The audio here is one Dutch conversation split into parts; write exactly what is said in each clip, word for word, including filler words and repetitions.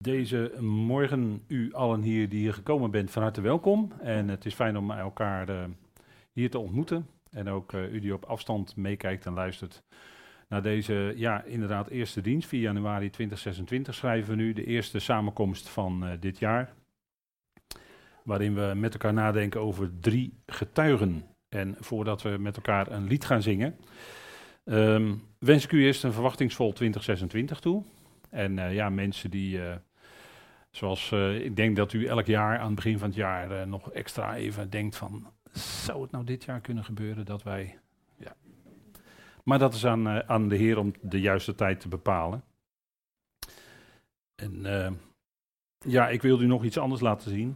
Deze morgen, u allen hier die hier gekomen bent, van harte welkom. En het is fijn om elkaar uh, hier te ontmoeten. En ook uh, u die op afstand meekijkt en luistert naar deze, ja, inderdaad, eerste dienst. vier januari tweeduizend zesentwintig schrijven we nu, de eerste samenkomst van uh, dit jaar. Waarin we met elkaar nadenken over drie getuigen. En voordat we met elkaar een lied gaan zingen, um, wens ik u eerst een verwachtingsvol twintig zesentwintig toe. En uh, ja, mensen die... Uh, Zoals uh, ik denk dat u elk jaar aan het begin van het jaar uh, nog extra even denkt van, zou het nou dit jaar kunnen gebeuren dat wij... Ja. Maar dat is aan, uh, aan de Heer om de juiste tijd te bepalen. En uh, ja, ik wilde u nog iets anders laten zien.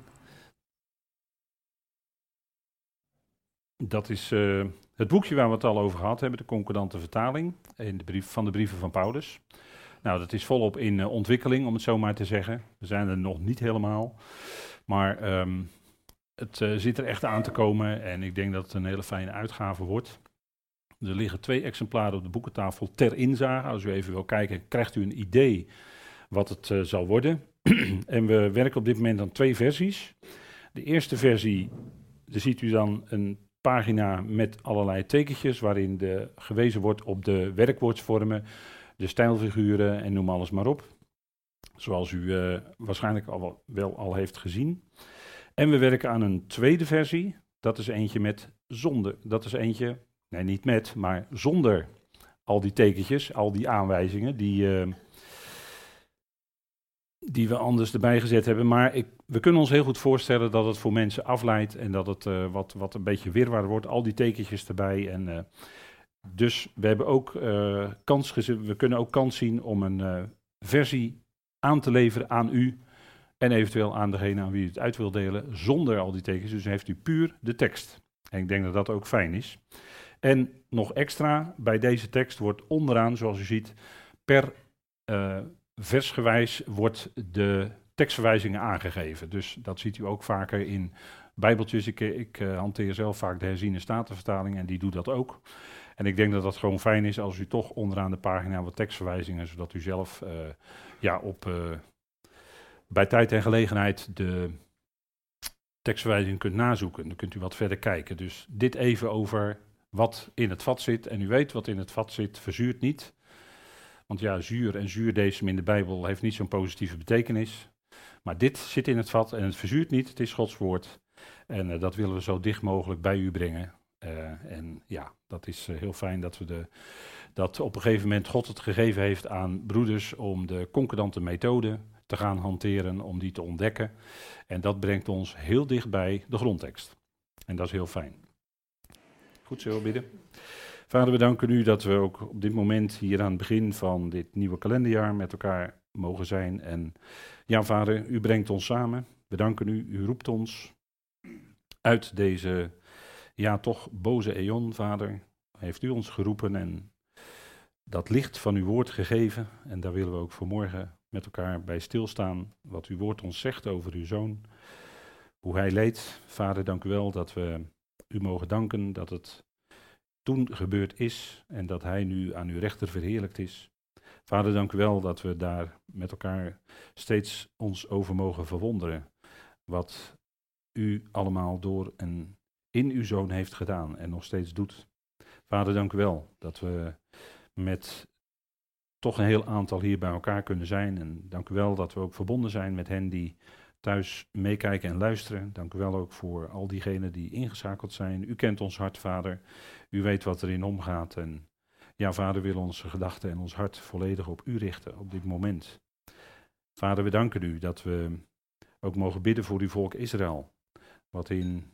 Dat is uh, het boekje waar we het al over gehad hebben, de concordante vertaling in de brief, van de brieven van Paulus. Nou, dat is volop in uh, ontwikkeling, om het zo maar te zeggen. We zijn er nog niet helemaal, maar um, het uh, zit er echt aan te komen en ik denk dat het een hele fijne uitgave wordt. Er liggen twee exemplaren op de boekentafel ter inzage. Als u even wil kijken, krijgt u een idee wat het uh, zal worden. En we werken op dit moment aan twee versies. De eerste versie, daar ziet u dan een pagina met allerlei tekentjes waarin de, gewezen wordt op de werkwoordsvormen, de stijlfiguren en noem alles maar op. Zoals u uh, waarschijnlijk al wel, wel al heeft gezien. En we werken aan een tweede versie. Dat is eentje met zonder. Dat is eentje, nee niet met, maar zonder al die tekentjes, al die aanwijzingen die, uh, die we anders erbij gezet hebben. Maar ik, we kunnen ons heel goed voorstellen dat het voor mensen afleidt en dat het uh, wat, wat een beetje wirwar wordt. Al die tekentjes erbij en... Uh, Dus we hebben ook uh, kans gezien, we kunnen ook kans zien om een uh, versie aan te leveren aan u en eventueel aan degene aan wie u het uit wil delen, zonder al die tekens. Dus dan heeft u puur de tekst. En ik denk dat dat ook fijn is. En nog extra, bij deze tekst wordt onderaan, zoals u ziet, per uh, versgewijs wordt de tekstverwijzingen aangegeven. Dus dat ziet u ook vaker in bijbeltjes. Ik, ik uh, hanteer zelf vaak de herziene statenvertaling en die doet dat ook. En ik denk dat dat gewoon fijn is als u toch onderaan de pagina wat tekstverwijzingen, zodat u zelf uh, ja, op, uh, bij tijd en gelegenheid de tekstverwijzingen kunt nazoeken. Dan kunt u wat verder kijken. Dus dit even over wat in het vat zit. En u weet wat in het vat zit, verzuurt niet. Want ja, zuur en zuurdesem in de Bijbel heeft niet zo'n positieve betekenis. Maar dit zit in het vat en het verzuurt niet, het is Gods woord. En uh, dat willen we zo dicht mogelijk bij u brengen. Uh, en ja, dat is uh, heel fijn dat we de, dat op een gegeven moment God het gegeven heeft aan broeders om de concordante methode te gaan hanteren, om die te ontdekken. En dat brengt ons heel dicht bij de grondtekst. En dat is heel fijn. Goed, zullen we bidden? Vader, we danken u dat we ook op dit moment hier aan het begin van dit nieuwe kalenderjaar met elkaar mogen zijn. En ja, Vader, u brengt ons samen. We danken u, u roept ons uit deze... Ja, toch boze eon, Vader, heeft u ons geroepen en dat licht van uw woord gegeven. En daar willen we ook vanmorgen met elkaar bij stilstaan, wat uw woord ons zegt over uw zoon. Hoe hij leed. Vader, dank u wel dat we u mogen danken dat het toen gebeurd is en dat hij nu aan uw rechter verheerlijkt is. Vader, dank u wel dat we daar met elkaar steeds ons over mogen verwonderen. Wat u allemaal door en in uw zoon heeft gedaan en nog steeds doet. Vader, dank u wel dat we met toch een heel aantal hier bij elkaar kunnen zijn. En dank u wel dat we ook verbonden zijn met hen die thuis meekijken en luisteren. Dank u wel ook voor al diegenen die ingeschakeld zijn. U kent ons hart, Vader. U weet wat erin omgaat. En ja, Vader, wil onze gedachten en ons hart volledig op u richten op dit moment. Vader, we danken u dat we ook mogen bidden voor uw volk Israël. Wat in...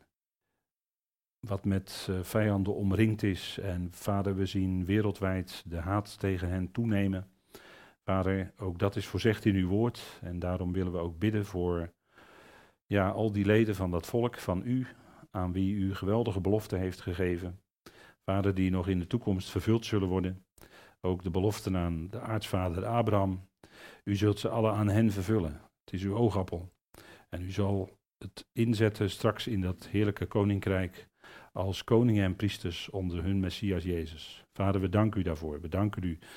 Wat met uh, vijanden omringd is. En Vader, we zien wereldwijd de haat tegen hen toenemen. Vader, ook dat is voorzegd in uw woord. En daarom willen we ook bidden voor ja, al die leden van dat volk, van u, aan wie u geweldige beloften heeft gegeven. Vader, die nog in de toekomst vervuld zullen worden. Ook de beloften aan de aartsvader Abraham. U zult ze alle aan hen vervullen. Het is uw oogappel. En u zal het inzetten straks in dat heerlijke koninkrijk als koningen en priesters onder hun Messias Jezus. Vader, we danken u daarvoor. We danken u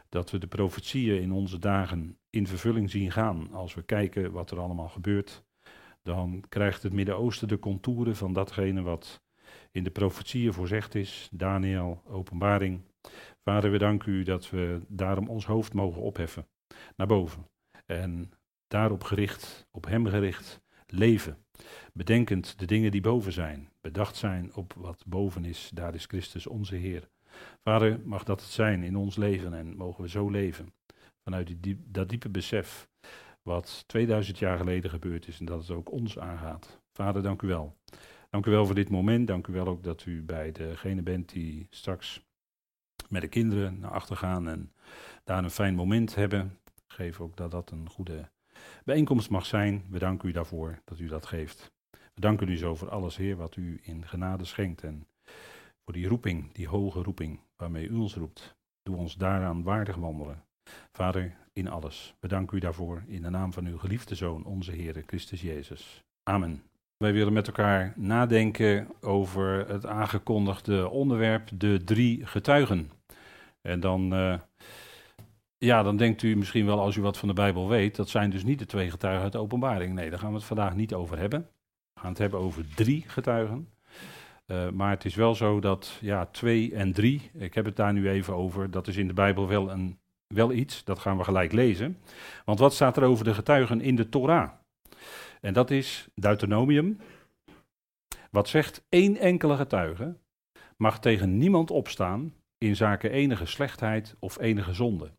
Dat we de profetieën in onze dagen in vervulling zien gaan. Als we kijken wat er allemaal gebeurt, dan krijgt het Midden-Oosten de contouren van datgene wat in de profetieën voorzegd is. Daniel, Openbaring. Vader, we danken u dat we daarom ons hoofd mogen opheffen naar boven. En daarop gericht, op hem gericht, leven. Bedenkend de dingen die boven zijn. Bedacht zijn op wat boven is. Daar is Christus onze Heer. Vader, mag dat het zijn in ons leven en mogen we zo leven. Vanuit die, die, dat diepe besef wat tweeduizend jaar geleden gebeurd is en dat het ook ons aangaat. Vader, dank u wel. Dank u wel voor dit moment. Dank u wel ook dat u bij degene bent die straks met de kinderen naar achter gaan en daar een fijn moment hebben. Geef ook dat dat een goede bijeenkomst mag zijn. We danken u daarvoor dat u dat geeft. We danken u zo voor alles, Heer, wat u in genade schenkt en voor die roeping, die hoge roeping waarmee u ons roept. Doe ons daaraan waardig wandelen. Vader, in alles. We danken u daarvoor in de naam van uw geliefde Zoon, onze Heer Christus Jezus. Amen. Wij willen met elkaar nadenken over het aangekondigde onderwerp, de drie getuigen. En dan, uh, ja, dan denkt u misschien wel, als u wat van de Bijbel weet, dat zijn dus niet de twee getuigen uit de Openbaring. Nee, daar gaan we het vandaag niet over hebben. We gaan het hebben over drie getuigen. Uh, maar het is wel zo dat, ja, twee en drie, ik heb het daar nu even over, dat is in de Bijbel wel, een, wel iets, dat gaan we gelijk lezen. Want wat staat er over de getuigen in de Torah? En dat is Deuteronomium, wat zegt één enkele getuige mag tegen niemand opstaan in zaken enige slechtheid of enige zonde.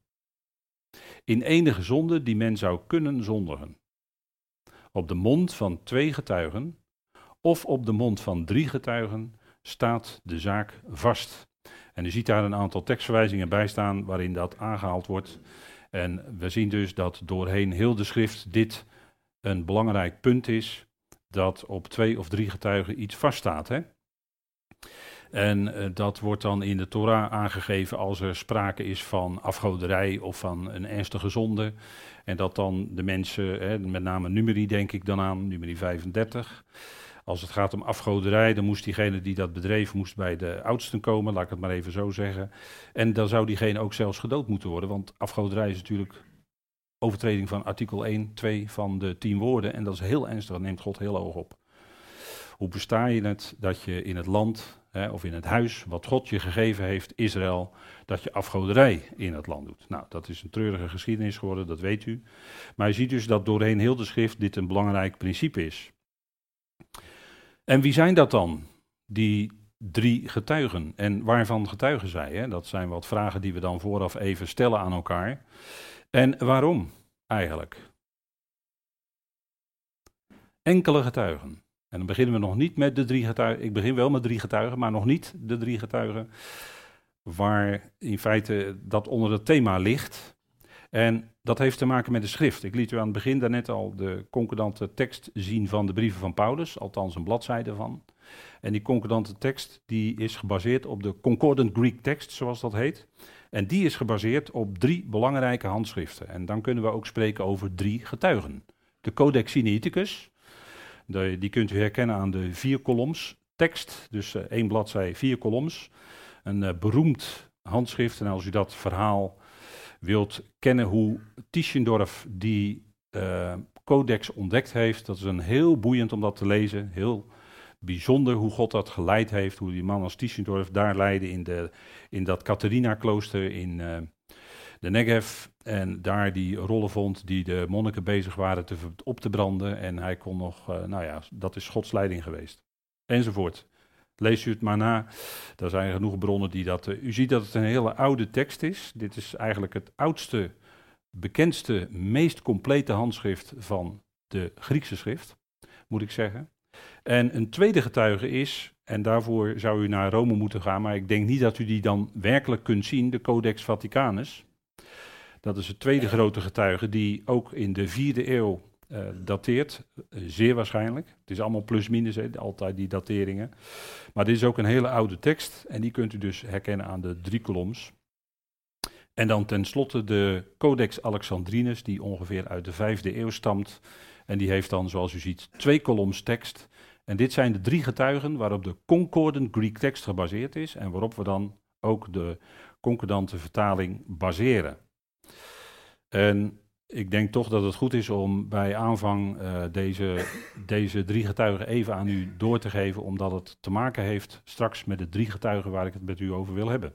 In enige zonde die men zou kunnen zondigen. Op de mond van twee getuigen of op de mond van drie getuigen staat de zaak vast. En u ziet daar een aantal tekstverwijzingen bij staan waarin dat aangehaald wordt. En we zien dus dat doorheen heel de schrift dit een belangrijk punt is, dat op twee of drie getuigen iets vaststaat. Hè? En uh, dat wordt dan in de Torah aangegeven als er sprake is van afgoderij of van een ernstige zonde. En dat dan de mensen, hè, met name Numeri denk ik dan aan, Numeri vijfendertig. Als het gaat om afgoderij, dan moest diegene die dat bedreef moest bij de oudsten komen, laat ik het maar even zo zeggen. En dan zou diegene ook zelfs gedood moeten worden, want afgoderij is natuurlijk overtreding van artikel één, twee van de tien woorden. En dat is heel ernstig, dat neemt God heel hoog op. Hoe besta je het dat je in het land, hè, of in het huis wat God je gegeven heeft, Israël, dat je afgoderij in het land doet? Nou, dat is een treurige geschiedenis geworden, dat weet u. Maar je ziet dus dat doorheen heel de schrift dit een belangrijk principe is. En wie zijn dat dan, die drie getuigen? En waarvan getuigen zij? Hè? Dat zijn wat vragen die we dan vooraf even stellen aan elkaar. En waarom eigenlijk? Enkele getuigen. En dan beginnen we nog niet met de drie getuigen. Ik begin wel met drie getuigen, maar nog niet de drie getuigen. Waar in feite dat onder het thema ligt. En dat heeft te maken met de schrift. Ik liet u aan het begin daarnet al de concordante tekst zien van de brieven van Paulus. Althans een bladzijde van. En die concordante tekst die is gebaseerd op de Concordant Greek Text, zoals dat heet. En die is gebaseerd op drie belangrijke handschriften. En dan kunnen we ook spreken over drie getuigen. De Codex Sinaiticus, de, die kunt u herkennen aan de vier koloms tekst. Dus uh, één bladzij, vier koloms. Een uh, beroemd handschrift. En als u dat verhaal wilt kennen hoe Tischendorf die uh, codex ontdekt heeft, dat is een heel boeiend om dat te lezen. Heel bijzonder hoe God dat geleid heeft, hoe die man als Tischendorf daar leidde in, de, in dat Catharina-klooster in uh, de Negev. En daar die rollen vond die de monniken bezig waren te, op te branden. En hij kon nog, uh, nou ja, dat is Gods leiding geweest. Enzovoort. Lees u het maar na. Er zijn genoeg bronnen die dat... Uh, u ziet dat het een hele oude tekst is. Dit is eigenlijk het oudste, bekendste, meest complete handschrift van de Griekse schrift, moet ik zeggen. En een tweede getuige is, en daarvoor zou u naar Rome moeten gaan, maar ik denk niet dat u die dan werkelijk kunt zien, de Codex Vaticanus. Dat is het tweede grote getuige die ook in de vierde eeuw uh, dateert, uh, zeer waarschijnlijk. Het is allemaal plus-minus, he, altijd die dateringen. Maar dit is ook een hele oude tekst en die kunt u dus herkennen aan de drie koloms. En dan tenslotte de Codex Alexandrinus, die ongeveer uit de vijfde eeuw stamt. En die heeft dan, zoals u ziet, twee koloms tekst. En dit zijn de drie getuigen waarop de Concordant Greek Text gebaseerd is en waarop we dan ook de concordante vertaling baseren. En ik denk toch dat het goed is om bij aanvang uh, deze, deze drie getuigen even aan u door te geven, omdat het te maken heeft straks met de drie getuigen waar ik het met u over wil hebben.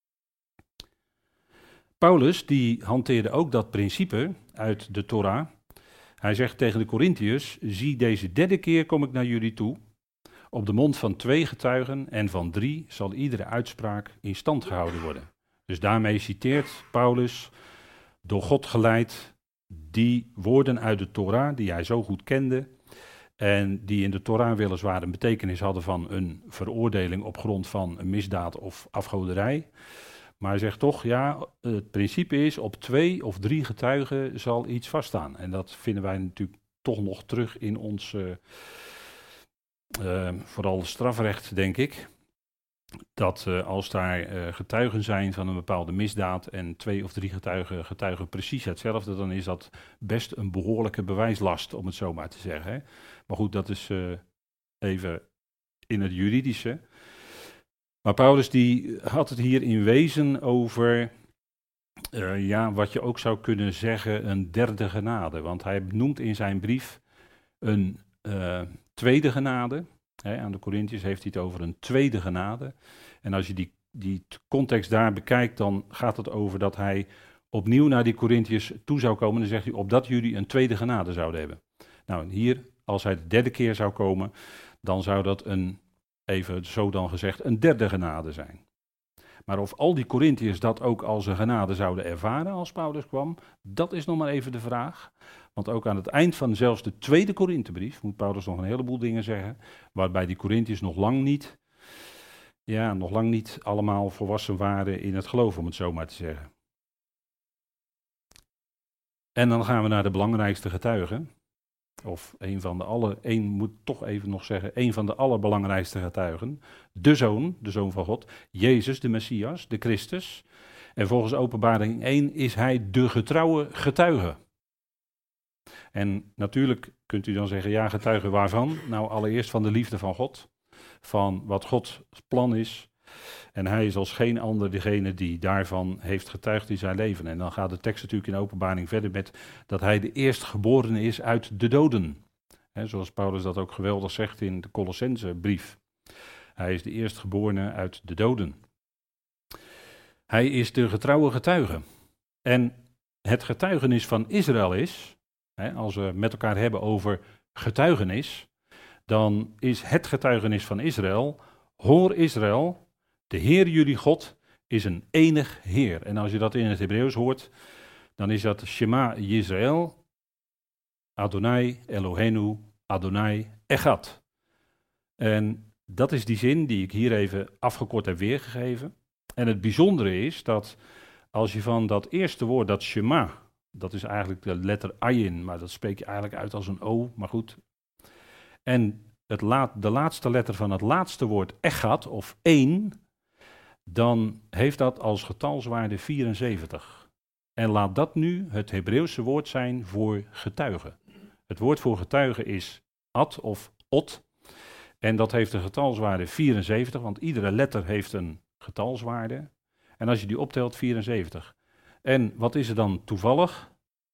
Paulus die hanteerde ook dat principe uit de Torah. Hij zegt tegen de Korintiërs, zie deze derde keer kom ik naar jullie toe. Op de mond van twee getuigen en van drie zal iedere uitspraak in stand gehouden worden. Dus daarmee citeert Paulus, door God geleid, die woorden uit de Torah die hij zo goed kende en die in de Torah weliswaar een betekenis hadden van een veroordeling op grond van een misdaad of afgoderij. Maar hij zegt toch, ja, het principe is op twee of drie getuigen zal iets vaststaan. En dat vinden wij natuurlijk toch nog terug in ons, uh, uh, vooral strafrecht, denk ik. Dat uh, als daar uh, getuigen zijn van een bepaalde misdaad en twee of drie getuigen getuigen precies hetzelfde, dan is dat best een behoorlijke bewijslast, om het zo maar te zeggen. Hè. Maar goed, dat is uh, even in het juridische. Maar Paulus die had het hier in wezen over, uh, ja, wat je ook zou kunnen zeggen, een derde genade. Want hij noemt in zijn brief een uh, tweede genade. He, aan de Korintiërs heeft hij het over een tweede genade. En als je die, die context daar bekijkt, dan gaat het over dat hij opnieuw naar die Korintiërs toe zou komen. Dan zegt hij, opdat jullie een tweede genade zouden hebben. Nou, hier, als hij de derde keer zou komen, dan zou dat een, even zo dan gezegd, een derde genade zijn. Maar of al die Korintiërs dat ook als een genade zouden ervaren als Paulus kwam, dat is nog maar even de vraag. Want ook aan het eind van zelfs de tweede Korinthebrief moet Paulus nog een heleboel dingen zeggen, waarbij die Korintiërs nog lang niet, ja, nog lang niet allemaal volwassen waren in het geloof, om het zo maar te zeggen. En dan gaan we naar de belangrijkste getuigen. Of een van de alle, één moet toch even nog zeggen, een van de allerbelangrijkste getuigen. De Zoon, de Zoon van God, Jezus, de Messias, de Christus. En volgens Openbaring één is hij de getrouwe getuige. En natuurlijk kunt u dan zeggen, ja, getuige waarvan? Nou, allereerst van de liefde van God, van wat Gods plan is. En hij is als geen ander degene die daarvan heeft getuigd in zijn leven. En dan gaat de tekst natuurlijk in Openbaring verder met dat hij de eerstgeborene is uit de doden. He, zoals Paulus dat ook geweldig zegt in de Colossensebrief. Hij is de eerstgeborene uit de doden. Hij is de getrouwe getuige. En het getuigenis van Israël is, he, als we met elkaar hebben over getuigenis, dan is het getuigenis van Israël, hoor Israël, de Heer jullie God is een enig Heer. En als je dat in het Hebreeuws hoort, dan is dat Shema Yisrael, Adonai Eloheinu, Adonai Echad. En dat is die zin die ik hier even afgekort heb weergegeven. En het bijzondere is dat als je van dat eerste woord, dat Shema, dat is eigenlijk de letter Ayin, maar dat spreek je eigenlijk uit als een O, maar goed. En het laat, de laatste letter van het laatste woord Echad, of één, dan heeft dat als getalswaarde vierenzeventig. En laat dat nu het Hebreeuwse woord zijn voor getuige. Het woord voor getuige is ad of ot. En dat heeft een getalswaarde vierenzeventig, want iedere letter heeft een getalswaarde. En als je die optelt, vierenzeventig. En wat is er dan toevallig?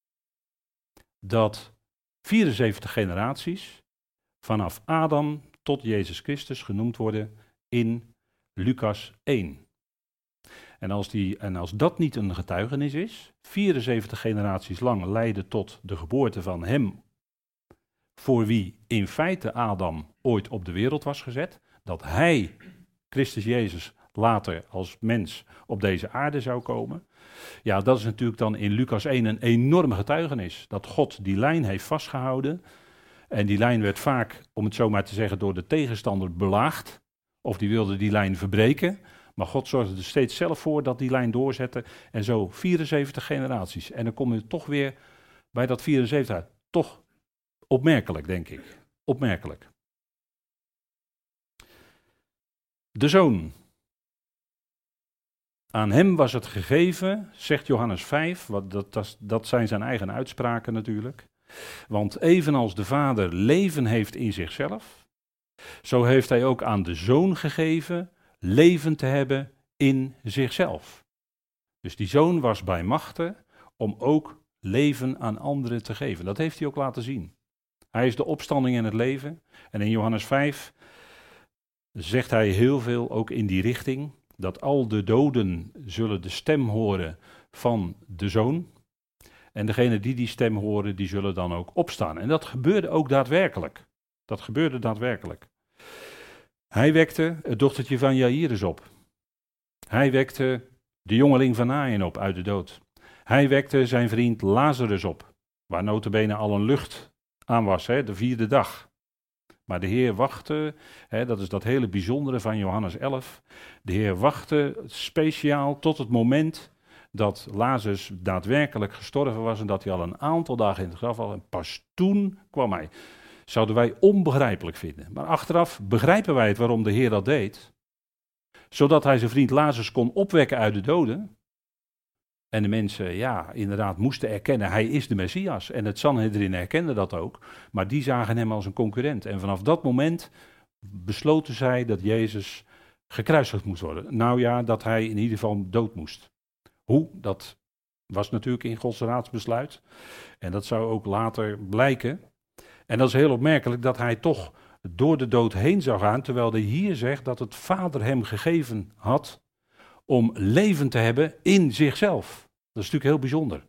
Dat vierenzeventig generaties vanaf Adam tot Jezus Christus genoemd worden in Lucas één. En als, die, en als dat niet een getuigenis is, vierenzeventig generaties lang leiden tot de geboorte van hem, voor wie in feite Adam ooit op de wereld was gezet, dat hij, Christus Jezus, later als mens op deze aarde zou komen. Ja, dat is natuurlijk dan in Lucas één een enorme getuigenis, dat God die lijn heeft vastgehouden. En die lijn werd vaak, om het zo maar te zeggen, door de tegenstander belaagd. Of die wilde die lijn verbreken. Maar God zorgde er steeds zelf voor dat die lijn doorzette. En zo vierenzeventig generaties. En dan kom je toch weer bij dat vierenzeventig uit. Toch opmerkelijk, denk ik. Opmerkelijk. De Zoon. Aan hem was het gegeven, zegt Johannes vijf. Wat, dat, dat, dat zijn zijn eigen uitspraken natuurlijk. Want evenals de Vader leven heeft in zichzelf, zo heeft hij ook aan de Zoon gegeven leven te hebben in zichzelf. Dus die zoon was bij machte om ook leven aan anderen te geven. Dat heeft hij ook laten zien. Hij is de opstanding en het leven. En in Johannes vijf zegt hij heel veel ook in die richting, dat al de doden zullen de stem horen van de zoon. En degenen die die stem horen, die zullen dan ook opstaan. En dat gebeurde ook daadwerkelijk. Dat gebeurde daadwerkelijk. Hij wekte het dochtertje van Jairus op. Hij wekte de jongeling van Naïn op uit de dood. Hij wekte zijn vriend Lazarus op, waar nota bene al een lucht aan was, hè, de vierde dag. Maar de Heer wachtte, hè, dat is dat hele bijzondere van Johannes elf. De Heer wachtte speciaal tot het moment dat Lazarus daadwerkelijk gestorven was en dat hij al een aantal dagen in het graf was. En pas toen kwam hij. Zouden wij onbegrijpelijk vinden. Maar achteraf begrijpen wij het waarom de Heer dat deed. Zodat hij zijn vriend Lazarus kon opwekken uit de doden. En de mensen, ja, inderdaad moesten erkennen, hij is de Messias. En het Sanhedrin herkende dat ook. Maar die zagen hem als een concurrent. En vanaf dat moment besloten zij dat Jezus gekruisigd moest worden. Nou ja, dat hij in ieder geval dood moest. Hoe? Dat was natuurlijk in Gods raadsbesluit. En dat zou ook later blijken. En dat is heel opmerkelijk dat hij toch door de dood heen zou gaan, terwijl hij hier zegt dat het Vader hem gegeven had om leven te hebben in zichzelf. Dat is natuurlijk heel bijzonder.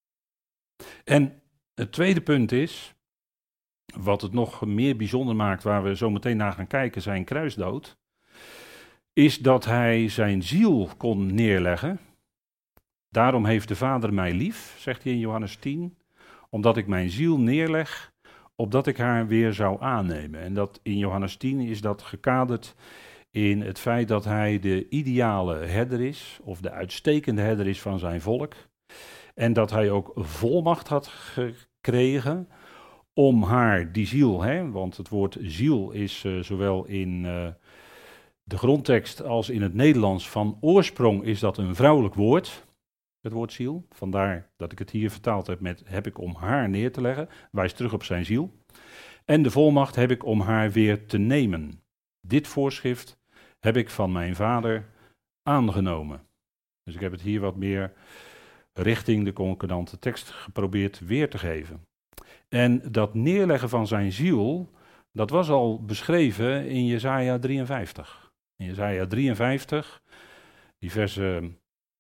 En het tweede punt is, wat het nog meer bijzonder maakt, waar we zo meteen naar gaan kijken, zijn kruisdood, is dat hij zijn ziel kon neerleggen. Daarom heeft de Vader mij lief, zegt hij in Johannes tien, omdat ik mijn ziel neerleg, opdat ik haar weer zou aannemen. En dat in Johannes tien is dat gekaderd in het feit dat hij de ideale herder is, of de uitstekende herder is van zijn volk. En dat hij ook volmacht had gekregen om haar, die ziel, hè, want het woord ziel is uh, zowel in uh, de grondtekst als in het Nederlands van oorsprong is dat een vrouwelijk woord, het woord ziel. Vandaar dat ik het hier vertaald heb met heb ik om haar neer te leggen, wijst terug op zijn ziel. En de volmacht heb ik om haar weer te nemen. Dit voorschrift heb ik van mijn vader aangenomen. Dus ik heb het hier wat meer richting de concordante tekst geprobeerd weer te geven. En dat neerleggen van zijn ziel, dat was al beschreven in Jesaja drieënvijftig. In Jesaja drieënvijftig, die versen,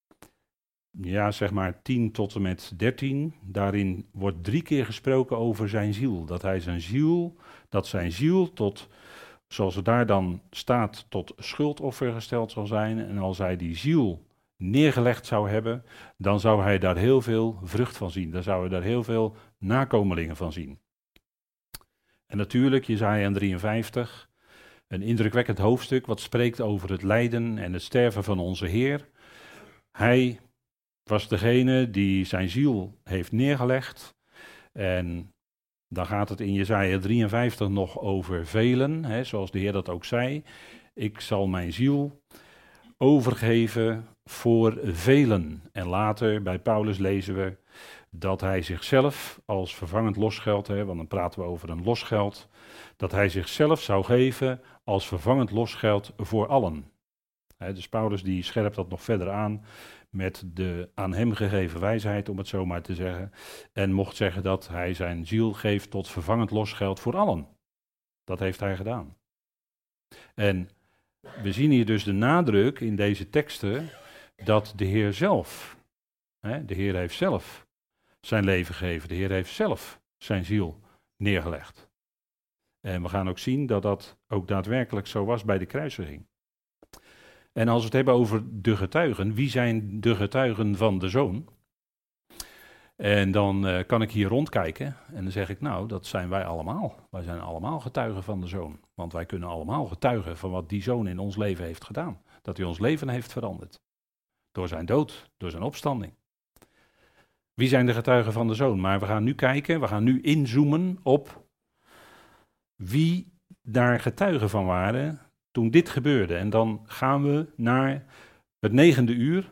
ja zeg maar tien tot en met dertien, daarin wordt drie keer gesproken over zijn ziel. Dat hij zijn ziel, dat zijn ziel tot, zoals het daar dan staat, tot schuldoffer gesteld zal zijn. En als hij die ziel neergelegd zou hebben, dan zou hij daar heel veel vrucht van zien. Dan zouden we daar heel veel nakomelingen van zien. En natuurlijk, Jesaja drieënvijftig, een indrukwekkend hoofdstuk wat spreekt over het lijden en het sterven van onze Heer. Hij was degene die zijn ziel heeft neergelegd. En dan gaat het in Jesaja drieënvijftig nog over velen, hè, zoals de Heer dat ook zei. Ik zal mijn ziel overgeven voor velen. En later bij Paulus lezen we dat hij zichzelf als vervangend losgeld, hè, want dan praten we over een losgeld, dat hij zichzelf zou geven als vervangend losgeld voor allen. Hè, dus Paulus die scherpt dat nog verder aan met de aan hem gegeven wijsheid, om het zo maar te zeggen, en mocht zeggen dat hij zijn ziel geeft tot vervangend losgeld voor allen. Dat heeft hij gedaan. En we zien hier dus de nadruk in deze teksten dat de Heer zelf, hè, de Heer heeft zelf zijn leven gegeven, de Heer heeft zelf zijn ziel neergelegd. En we gaan ook zien dat dat ook daadwerkelijk zo was bij de kruisiging. En als we het hebben over de getuigen, wie zijn de getuigen van de Zoon? En dan uh, kan ik hier rondkijken en dan zeg ik, nou, dat zijn wij allemaal. Wij zijn allemaal getuigen van de Zoon. Want wij kunnen allemaal getuigen van wat die Zoon in ons leven heeft gedaan. Dat hij ons leven heeft veranderd. Door zijn dood, door zijn opstanding. Wie zijn de getuigen van de Zoon? Maar we gaan nu kijken, we gaan nu inzoomen op wie daar getuigen van waren toen dit gebeurde. En dan gaan we naar het negende uur.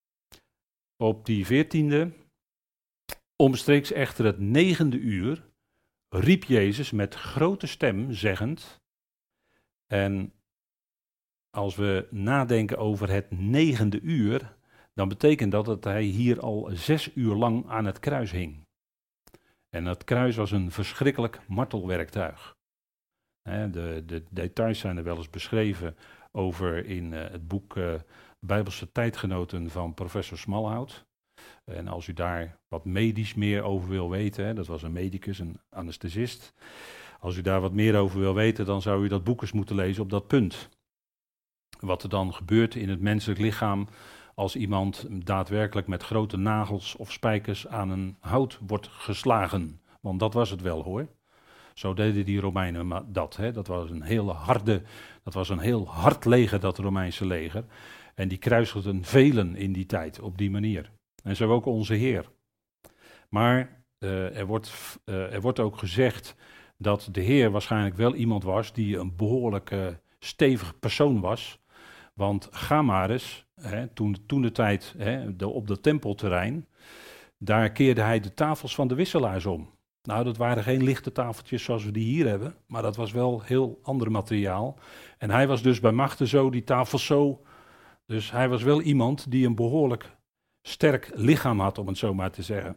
Op die veertiende, omstreeks echter het negende uur, riep Jezus met grote stem zeggend. En als we nadenken over het negende uur, dan betekent dat dat hij hier al zes uur lang aan het kruis hing. En dat kruis was een verschrikkelijk martelwerktuig. Hè, de, de details zijn er wel eens beschreven over in uh, het boek uh, Bijbelse tijdgenoten van professor Smallhout. En als u daar wat medisch meer over wil weten, hè, dat was een medicus, een anesthesist. Als u daar wat meer over wil weten, dan zou u dat boek eens moeten lezen op dat punt. Wat er dan gebeurt in het menselijk lichaam als iemand daadwerkelijk met grote nagels of spijkers aan een hout wordt geslagen. Want dat was het wel hoor. Zo deden die Romeinen dat. Hè. Dat was een heel harde, dat was een heel hard leger, dat Romeinse leger. En die kruisigden velen in die tijd op die manier. En zo ook onze Heer. Maar uh, er, wordt, uh, er wordt ook gezegd dat de Heer waarschijnlijk wel iemand was die een behoorlijk uh, stevig persoon was. Want ga maar eens, hè, toen, toen de tijd hè, de, op dat tempelterrein, daar keerde hij de tafels van de wisselaars om. Nou, dat waren geen lichte tafeltjes zoals we die hier hebben, maar dat was wel heel ander materiaal. En hij was dus bij machten zo, die tafels zo. Dus hij was wel iemand die een behoorlijk sterk lichaam had, om het zo maar te zeggen.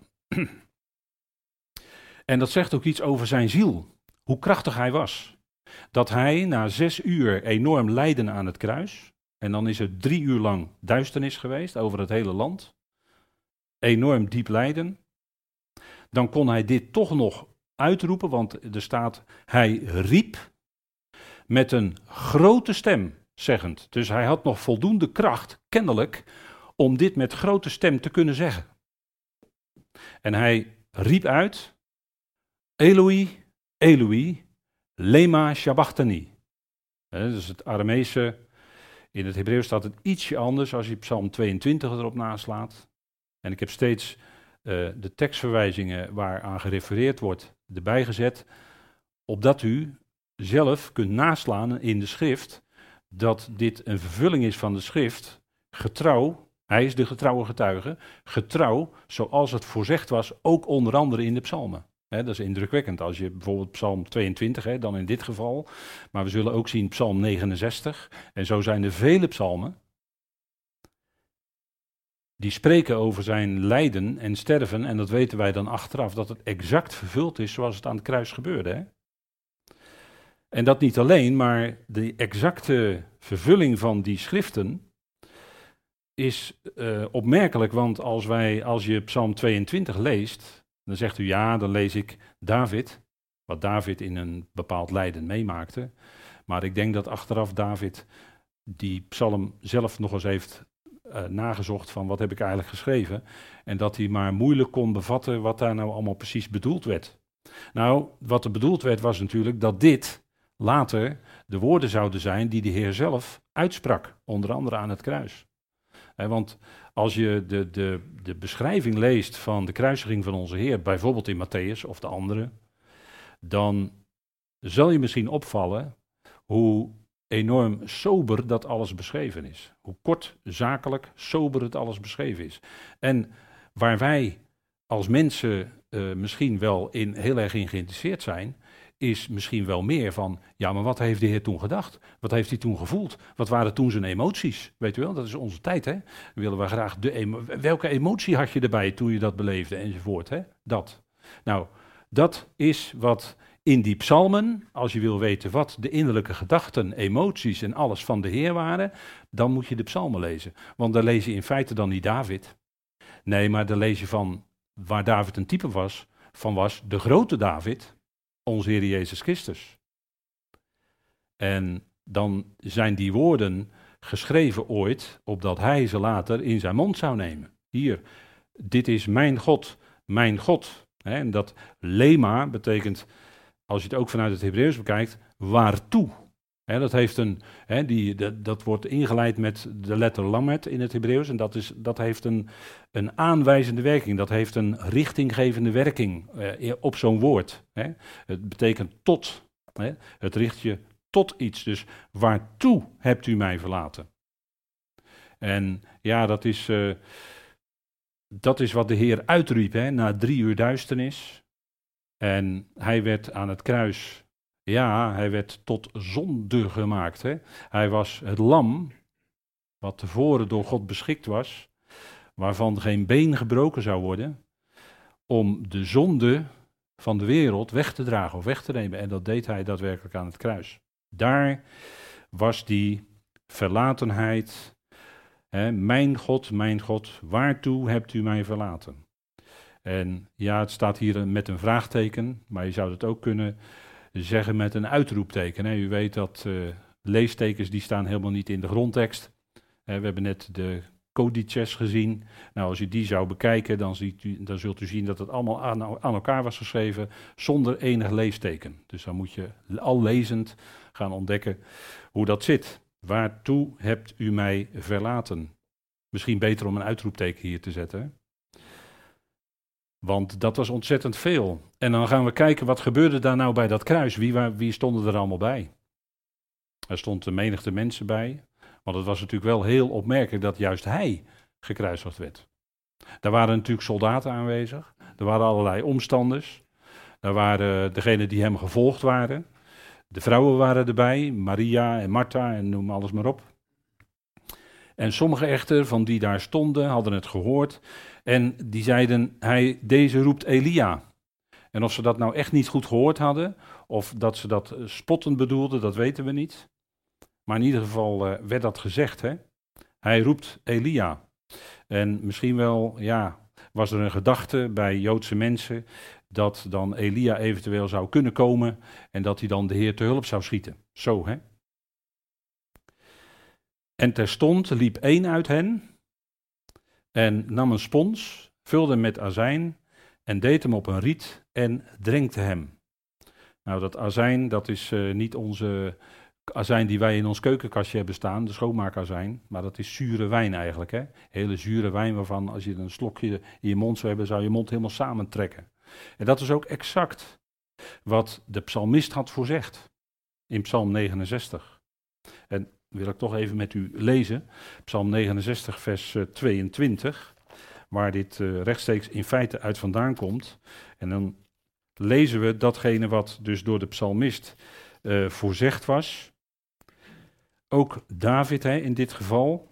En dat zegt ook iets over zijn ziel, hoe krachtig hij was. Dat hij na zes uur enorm lijden aan het kruis, en dan is er drie uur lang duisternis geweest over het hele land, enorm diep lijden, dan kon hij dit toch nog uitroepen, want er staat, hij riep met een grote stem, zeggend. Dus hij had nog voldoende kracht, kennelijk, om dit met grote stem te kunnen zeggen. En hij riep uit, Eloi, Eloi, lema sabachthani. Dat is het Arameese. In het Hebreeuws staat het ietsje anders als je Psalm tweeëntwintig erop naslaat. En ik heb steeds uh, de tekstverwijzingen waaraan gerefereerd wordt erbij gezet, opdat u zelf kunt naslaan in de schrift dat dit een vervulling is van de schrift, getrouw, hij is de getrouwe getuige, getrouw zoals het voorzegd was, ook onder andere in de psalmen. He, dat is indrukwekkend als je bijvoorbeeld Psalm tweeëntwintig, he, dan in dit geval, maar we zullen ook zien Psalm negenenzestig, en zo zijn er vele psalmen die spreken over zijn lijden en sterven, en dat weten wij dan achteraf, dat het exact vervuld is zoals het aan het kruis gebeurde. He. En dat niet alleen, maar de exacte vervulling van die schriften is uh, opmerkelijk, want als, wij, als je Psalm tweeëntwintig leest, dan zegt u ja, dan lees ik David, wat David in een bepaald lijden meemaakte. Maar ik denk dat achteraf David die psalm zelf nog eens heeft uh, nagezocht van wat heb ik eigenlijk geschreven. En dat hij maar moeilijk kon bevatten wat daar nou allemaal precies bedoeld werd. Nou, wat er bedoeld werd was natuurlijk dat dit later de woorden zouden zijn die de Heer zelf uitsprak, onder andere aan het kruis. He, want als je de, de, de beschrijving leest van de kruisiging van onze Heer, bijvoorbeeld in Matthäus of de andere, dan zal je misschien opvallen hoe enorm sober dat alles beschreven is. Hoe kort, zakelijk, sober het alles beschreven is. En waar wij als mensen uh, misschien wel in, heel erg in geïnteresseerd zijn, is misschien wel meer van, ja, maar wat heeft de Heer toen gedacht? Wat heeft hij toen gevoeld? Wat waren toen zijn emoties? Weet u wel, dat is onze tijd, hè? Dan willen we graag de emo- welke emotie had je erbij toen je dat beleefde, enzovoort, hè? Dat. Nou, dat is wat in die psalmen, als je wil weten wat de innerlijke gedachten, emoties en alles van de Heer waren, dan moet je de psalmen lezen. Want daar lees je in feite dan niet David. Nee, maar daar lees je van waar David een type was, van was de grote David, onze Heer Jezus Christus. En dan zijn die woorden geschreven ooit, opdat hij ze later in zijn mond zou nemen. Hier, dit is mijn God, mijn God. He, en dat lema betekent, als je het ook vanuit het Hebreeuws bekijkt, waartoe. He, dat, heeft een, he, die, dat, dat wordt ingeleid met de letter lamet in het Hebreeuws. En dat, is, dat heeft een, een aanwijzende werking. Dat heeft een richtinggevende werking eh, op zo'n woord. He. Het betekent tot. He. Het richt je tot iets. Dus waartoe hebt u mij verlaten? En ja, dat is, uh, dat is wat de Heer uitriep, hè, na drie uur duisternis. En hij werd aan het kruis... Ja, hij werd tot zonde gemaakt. Hè. Hij was het lam, wat tevoren door God beschikt was. waarvan geen been gebroken zou worden, om de zonde van de wereld weg te dragen of weg te nemen. En dat deed hij daadwerkelijk aan het kruis. Daar was die verlatenheid. Hè, mijn God, mijn God, waartoe hebt u mij verlaten? En ja, het staat hier met een vraagteken, maar je zou het ook kunnen zeggen met een uitroepteken. Hè. U weet dat uh, leestekens die staan helemaal niet in de grondtekst. Uh, we hebben net de codices gezien. Nou, als u die zou bekijken, dan, ziet u, dan zult u zien dat het allemaal aan, aan elkaar was geschreven zonder enig leesteken. Dus dan moet je al lezend gaan ontdekken hoe dat zit. Waartoe hebt u mij verlaten? Misschien beter om een uitroepteken hier te zetten. Hè? Want dat was ontzettend veel. En dan gaan we kijken, wat gebeurde daar nou bij dat kruis? Wie, waar, wie stonden er allemaal bij? Er stond een menigte mensen bij. Want het was natuurlijk wel heel opmerkelijk dat juist hij gekruisigd werd. Daar waren natuurlijk soldaten aanwezig. Er waren allerlei omstanders. Er waren degenen die hem gevolgd waren. De vrouwen waren erbij, Maria en Martha en noem alles maar op. En sommigen echter van die daar stonden, hadden het gehoord. En die zeiden, hij, deze roept Elia. En of ze dat nou echt niet goed gehoord hadden, of dat ze dat spottend bedoelden, dat weten we niet. Maar in ieder geval uh, werd dat gezegd, hè. Hij roept Elia. En misschien wel, ja, was er een gedachte bij Joodse mensen dat dan Elia eventueel zou kunnen komen en dat hij dan de Heer te hulp zou schieten. Zo, hè. En terstond liep één uit hen en nam een spons, vulde hem met azijn en deed hem op een riet en drenkte hem. Nou, dat azijn, dat is uh, niet onze azijn die wij in ons keukenkastje hebben staan, de schoonmaakazijn, maar dat is zure wijn eigenlijk, hè. Hele zure wijn waarvan als je een slokje in je mond zou hebben, zou je mond helemaal samentrekken. En dat is ook exact wat de psalmist had voorzegd in Psalm negenenzestig. En wil ik toch even met u lezen, Psalm negenenzestig vers uh, tweeëntwintig, waar dit uh, rechtstreeks in feite uit vandaan komt. En dan lezen we datgene wat dus door de psalmist uh, voorzegd was. Ook David, hè, in dit geval.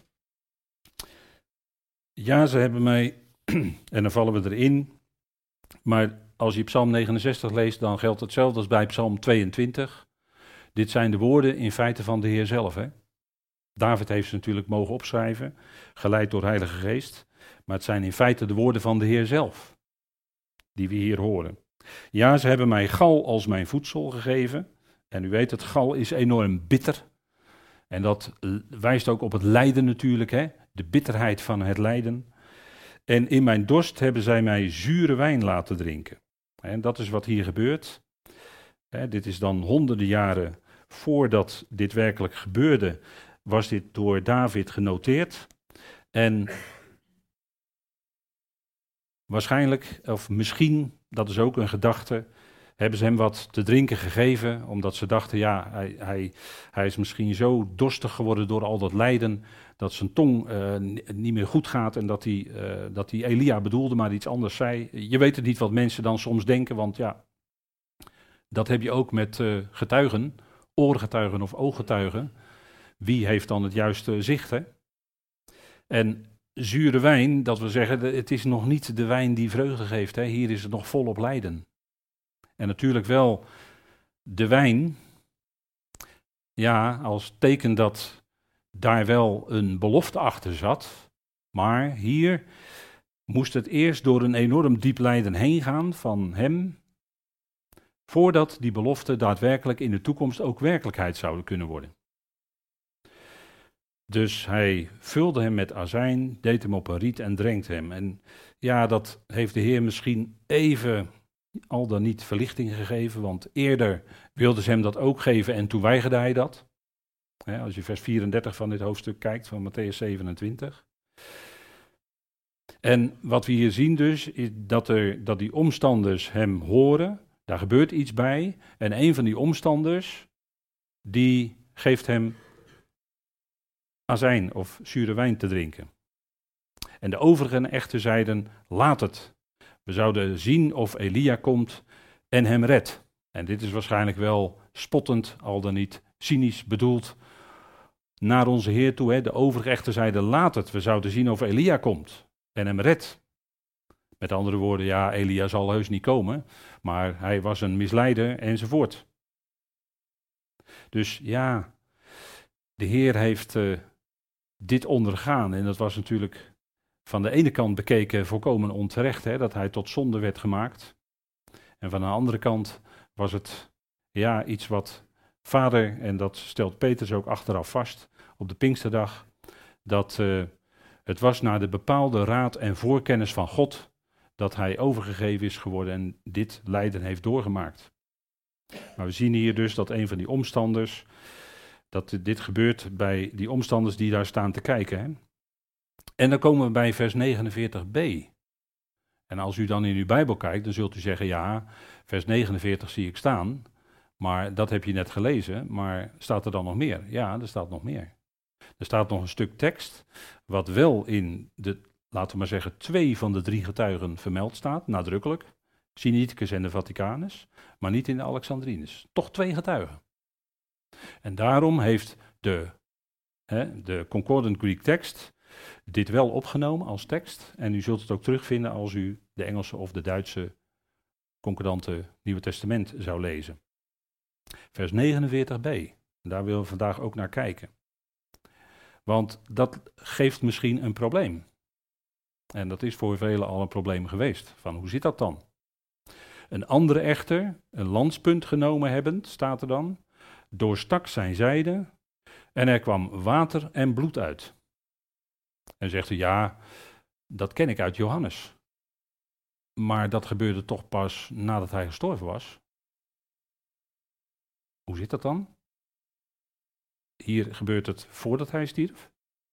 Ja, ze hebben mij, en dan vallen we erin, maar als je Psalm negenenzestig leest, dan geldt hetzelfde als bij Psalm tweeëntwintig. Dit zijn de woorden in feite van de Heer zelf, hè. David heeft ze natuurlijk mogen opschrijven, geleid door Heilige Geest, maar het zijn in feite de woorden van de Heer zelf, die we hier horen. Ja, ze hebben mij gal als mijn voedsel gegeven, en u weet, het gal is enorm bitter, en dat wijst ook op het lijden natuurlijk, hè? De bitterheid van het lijden. En in mijn dorst hebben zij mij zure wijn laten drinken. En dat is wat hier gebeurt. Hè, dit is dan honderden jaren voordat dit werkelijk gebeurde, was dit door David genoteerd. En waarschijnlijk, of misschien, dat is ook een gedachte, hebben ze hem wat te drinken gegeven, omdat ze dachten, ja, hij, hij, hij is misschien zo dorstig geworden door al dat lijden, dat zijn tong uh, niet meer goed gaat en dat hij, uh, dat hij Elia bedoelde, maar iets anders zei. Je weet het niet wat mensen dan soms denken, want ja, dat heb je ook met uh, getuigen, oorgetuigen of ooggetuigen. Wie heeft dan het juiste zicht, hè? En zure wijn, dat wil zeggen, het is nog niet de wijn die vreugde geeft, hè? Hier is het nog volop lijden. En natuurlijk wel de wijn, ja, als teken dat daar wel een belofte achter zat, maar hier moest het eerst door een enorm diep lijden heen gaan van hem, voordat die belofte daadwerkelijk in de toekomst ook werkelijkheid zouden kunnen worden. Dus hij vulde hem met azijn, deed hem op een riet en drenkt hem. En ja, dat heeft de Heer misschien even al dan niet verlichting gegeven, want eerder wilden ze hem dat ook geven en toen weigerde hij dat. He, als je vers vierendertig van dit hoofdstuk kijkt, van Mattheüs zevenentwintig. En wat we hier zien dus, is dat, er, dat die omstanders hem horen, daar gebeurt iets bij, en een van die omstanders, die geeft hem azijn of zure wijn te drinken. En de overigen echter zeiden, laat het. We zouden zien of Elia komt en hem redt. En dit is waarschijnlijk wel spottend, al dan niet cynisch bedoeld, naar onze Heer toe. Hè. De overigen echter zeiden, laat het. We zouden zien of Elia komt. en hem redt. Met andere woorden, ja, Elia zal heus niet komen, maar hij was een misleider enzovoort. Dus ja, de Heer heeft uh, dit ondergaan en dat was natuurlijk van de ene kant bekeken volkomen onterecht, hè, dat hij tot zonde werd gemaakt. En van de andere kant was het ja, iets wat Vader, en dat stelt Petrus ook achteraf vast op de Pinksterdag, dat uh, het was naar de bepaalde raad en voorkennis van God dat hij overgegeven is geworden en dit lijden heeft doorgemaakt. Maar we zien hier dus dat een van die omstanders, dat dit gebeurt bij die omstanders die daar staan te kijken. Hè? En dan komen we bij vers negenenveertig b. En als u dan in uw Bijbel kijkt, dan zult u zeggen, ja, vers negenenveertig zie ik staan, maar dat heb je net gelezen, maar staat er dan nog meer? Ja, er staat nog meer. Er staat nog een stuk tekst, wat wel in de, laten we maar zeggen, twee van de drie getuigen vermeld staat, nadrukkelijk. Sinaiticus en de Vaticanus, maar niet in de Alexandrinus. Toch twee getuigen. En daarom heeft de, hè, de Concordant Greek tekst dit wel opgenomen als tekst. En u zult het ook terugvinden als u de Engelse of de Duitse concordante Nieuwe Testament zou lezen. Vers negenenveertig b. Daar willen we vandaag ook naar kijken. Want dat geeft misschien een probleem. En dat is voor velen al een probleem geweest. Van hoe zit dat dan? Een andere echter, een lanspunt genomen hebbend, staat er dan, doorstak zijn zijde en er kwam water en bloed uit. En zegt hij, ja, dat ken ik uit Johannes. Maar dat gebeurde toch pas nadat hij gestorven was. Hoe zit dat dan? Hier gebeurt het voordat hij stierf.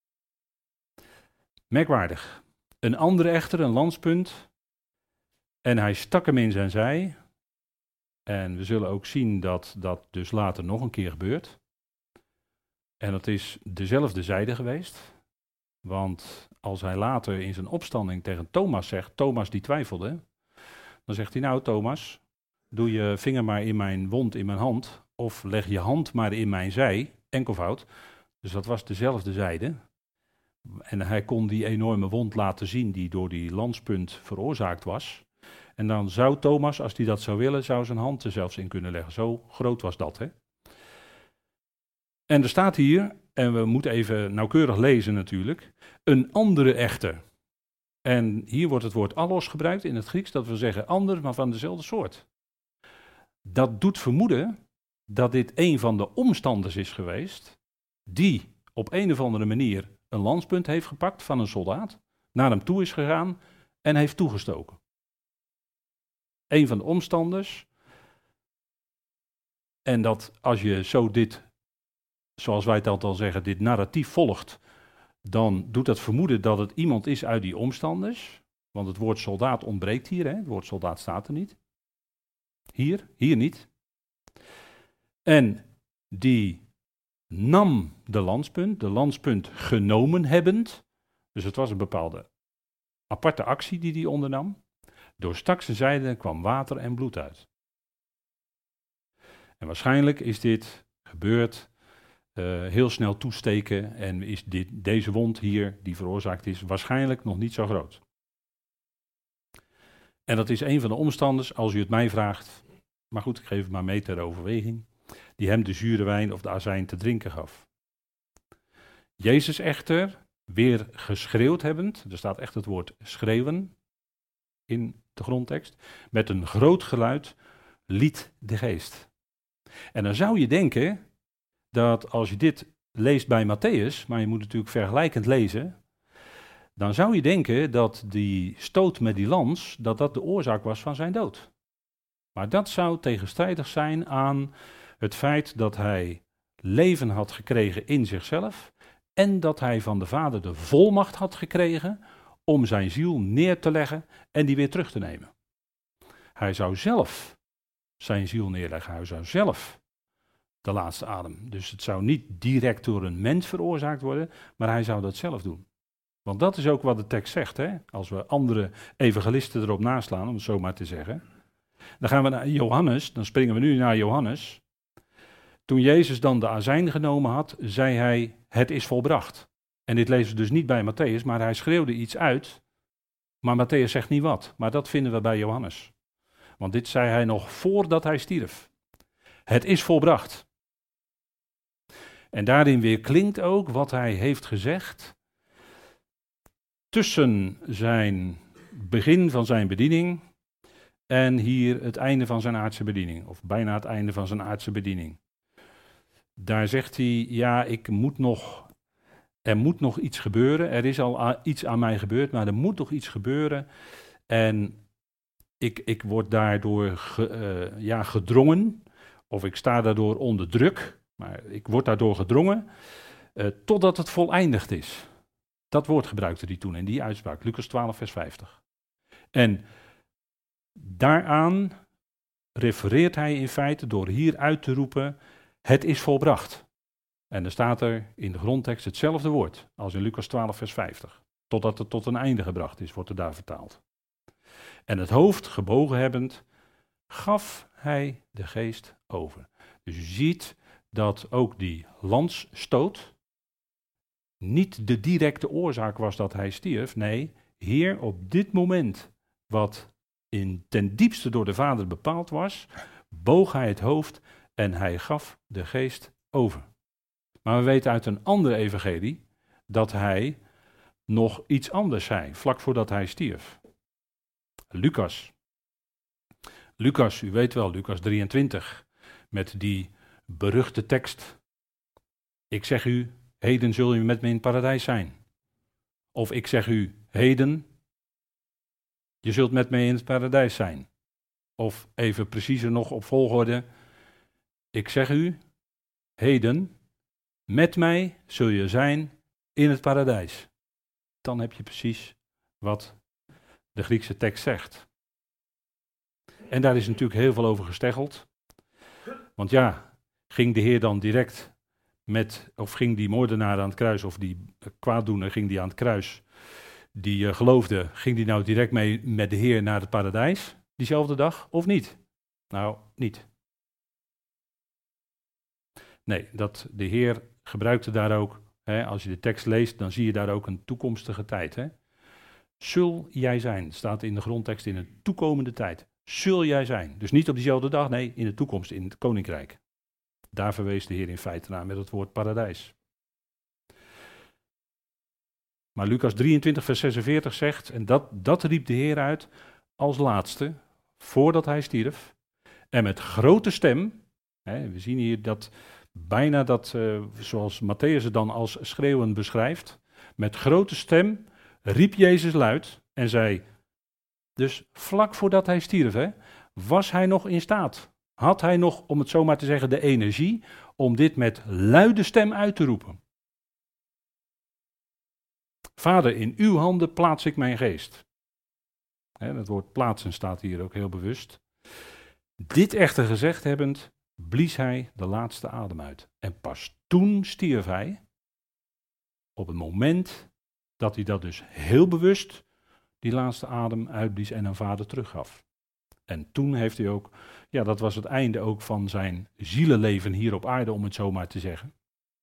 Merkwaardig. Een andere echter, een lanspunt, en hij stak hem in zijn zij. En we zullen ook zien dat dat dus later nog een keer gebeurt. En dat is dezelfde zijde geweest. Want als hij later in zijn opstanding tegen Thomas zegt, Thomas die twijfelde, dan zegt hij, nou Thomas, doe je vinger maar in mijn wond in mijn hand, of leg je hand maar in mijn zij, enkelvoud. Dus dat was dezelfde zijde. En hij kon die enorme wond laten zien die door die lanspunt veroorzaakt was. En dan zou Thomas, als hij dat zou willen, zou zijn hand er zelfs in kunnen leggen. Zo groot was dat, hè. En er staat hier, en we moeten even nauwkeurig lezen natuurlijk, een andere echter. En hier wordt het woord allos gebruikt in het Grieks, dat wil zeggen ander, maar van dezelfde soort. Dat doet vermoeden dat dit een van de omstanders is geweest, die op een of andere manier een lanspunt heeft gepakt van een soldaat, naar hem toe is gegaan en heeft toegestoken. Een van de omstanders. En dat als je zo dit, zoals wij het altijd al zeggen, dit narratief volgt, dan doet dat vermoeden dat het iemand is uit die omstanders. Want het woord soldaat ontbreekt hier, hè? Het woord soldaat staat er niet. Hier, hier niet. En die nam de lanspunt, de lanspunt genomen hebbend. Dus het was een bepaalde aparte actie die hij ondernam. Doorstak zijn zijde kwam water en bloed uit. En waarschijnlijk is dit gebeurd uh, heel snel toesteken en is dit, deze wond hier die veroorzaakt is waarschijnlijk nog niet zo groot. En dat is een van de omstanders, als u het mij vraagt, maar goed, ik geef het maar mee ter overweging, die hem de zure wijn of de azijn te drinken gaf. Jezus echter, weer geschreeuwd hebbend, er staat echt het woord schreeuwen in de grondtekst, met een groot geluid liet de geest. En dan zou je denken dat als je dit leest bij Matthäus, maar je moet natuurlijk vergelijkend lezen, dan zou je denken dat die stoot met die lans, dat dat de oorzaak was van zijn dood. Maar dat zou tegenstrijdig zijn aan het feit dat hij leven had gekregen in zichzelf en dat hij van de Vader de volmacht had gekregen om zijn ziel neer te leggen en die weer terug te nemen. Hij zou zelf zijn ziel neerleggen, hij zou zelf de laatste adem. Dus het zou niet direct door een mens veroorzaakt worden, maar hij zou dat zelf doen. Want dat is ook wat de tekst zegt, hè? Als we andere evangelisten erop naslaan, om het zo maar te zeggen. Dan gaan we naar Johannes, dan springen we nu naar Johannes. Toen Jezus dan de azijn genomen had, zei hij, het is volbracht. En dit lezen we dus niet bij Matthäus, maar hij schreeuwde iets uit Maar Mattheüs zegt niet wat, maar dat vinden we bij Johannes. Want dit zei hij nog voordat hij stierf. Het is volbracht. En daarin weer klinkt ook wat hij heeft gezegd tussen zijn begin van zijn bediening en hier het einde van zijn aardse bediening, of bijna het einde van zijn aardse bediening. Daar zegt hij, ja, ik moet nog, er moet nog iets gebeuren, er is al a, iets aan mij gebeurd, maar er moet nog iets gebeuren en ik, ik word daardoor ge, uh, ja, gedrongen, of ik sta daardoor onder druk, maar ik word daardoor gedrongen, uh, totdat het voleindigd is. Dat woord gebruikte hij toen in die uitspraak, Lucas twaalf vers vijftig. En daaraan refereert hij in feite door hier uit te roepen, het is volbracht. En dan staat er in de grondtekst hetzelfde woord als in Lucas twaalf vers vijftig. Totdat het tot een einde gebracht is, wordt er daar vertaald. En het hoofd gebogen hebbend, gaf hij de geest over. Dus u ziet dat ook die lansstoot niet de directe oorzaak was dat hij stierf. Nee, hier op dit moment, wat in ten diepste door de Vader bepaald was, boog hij het hoofd en hij gaf de geest over. Maar we weten uit een andere evangelie dat hij nog iets anders zei, vlak voordat hij stierf. Lucas. Lucas, u weet wel, Lucas drieëntwintig, met die beruchte tekst. Ik zeg u, heden zul je met me in het paradijs zijn. Of ik zeg u, heden, je zult met me in het paradijs zijn. Of even preciezer nog op volgorde, ik zeg u, heden, met mij zul je zijn in het paradijs. Dan heb je precies wat de Griekse tekst zegt. En daar is natuurlijk heel veel over gesteggeld. Want ja, ging de Heer dan direct met, of ging die moordenaar aan het kruis, of die kwaaddoener, ging die aan het kruis, die uh, geloofde, ging die nou direct mee met de Heer naar het paradijs, diezelfde dag, of niet? Nou, niet. Nee, dat de Heer gebruikte daar ook, hè, als je de tekst leest, dan zie je daar ook een toekomstige tijd. Hè? Zul jij zijn, staat in de grondtekst in een toekomende tijd. Zul jij zijn. Dus niet op diezelfde dag, nee, in de toekomst, in het koninkrijk. Daar verwees de Heer in feite naar met het woord paradijs. Maar Lucas drieëntwintig vers zesenveertig zegt, en dat, dat riep de Heer uit als laatste, voordat hij stierf, en met grote stem, hè, we zien hier dat bijna dat, uh, zoals Mattheüs het dan als schreeuwen beschrijft, met grote stem riep Jezus luid en zei, dus vlak voordat hij stierf, hè, was hij nog in staat, had hij nog, om het zo maar te zeggen, de energie om dit met luide stem uit te roepen. Vader, in uw handen plaats ik mijn geest. Hè, dat woord plaatsen staat hier ook heel bewust. Dit echter gezegd hebbend, blies hij de laatste adem uit. En pas toen stierf hij, op het moment dat hij dat dus heel bewust, die laatste adem uitblies en aan Vader teruggaf. En toen heeft hij ook, ja, dat was het einde ook van zijn zielenleven hier op aarde, om het zo maar te zeggen.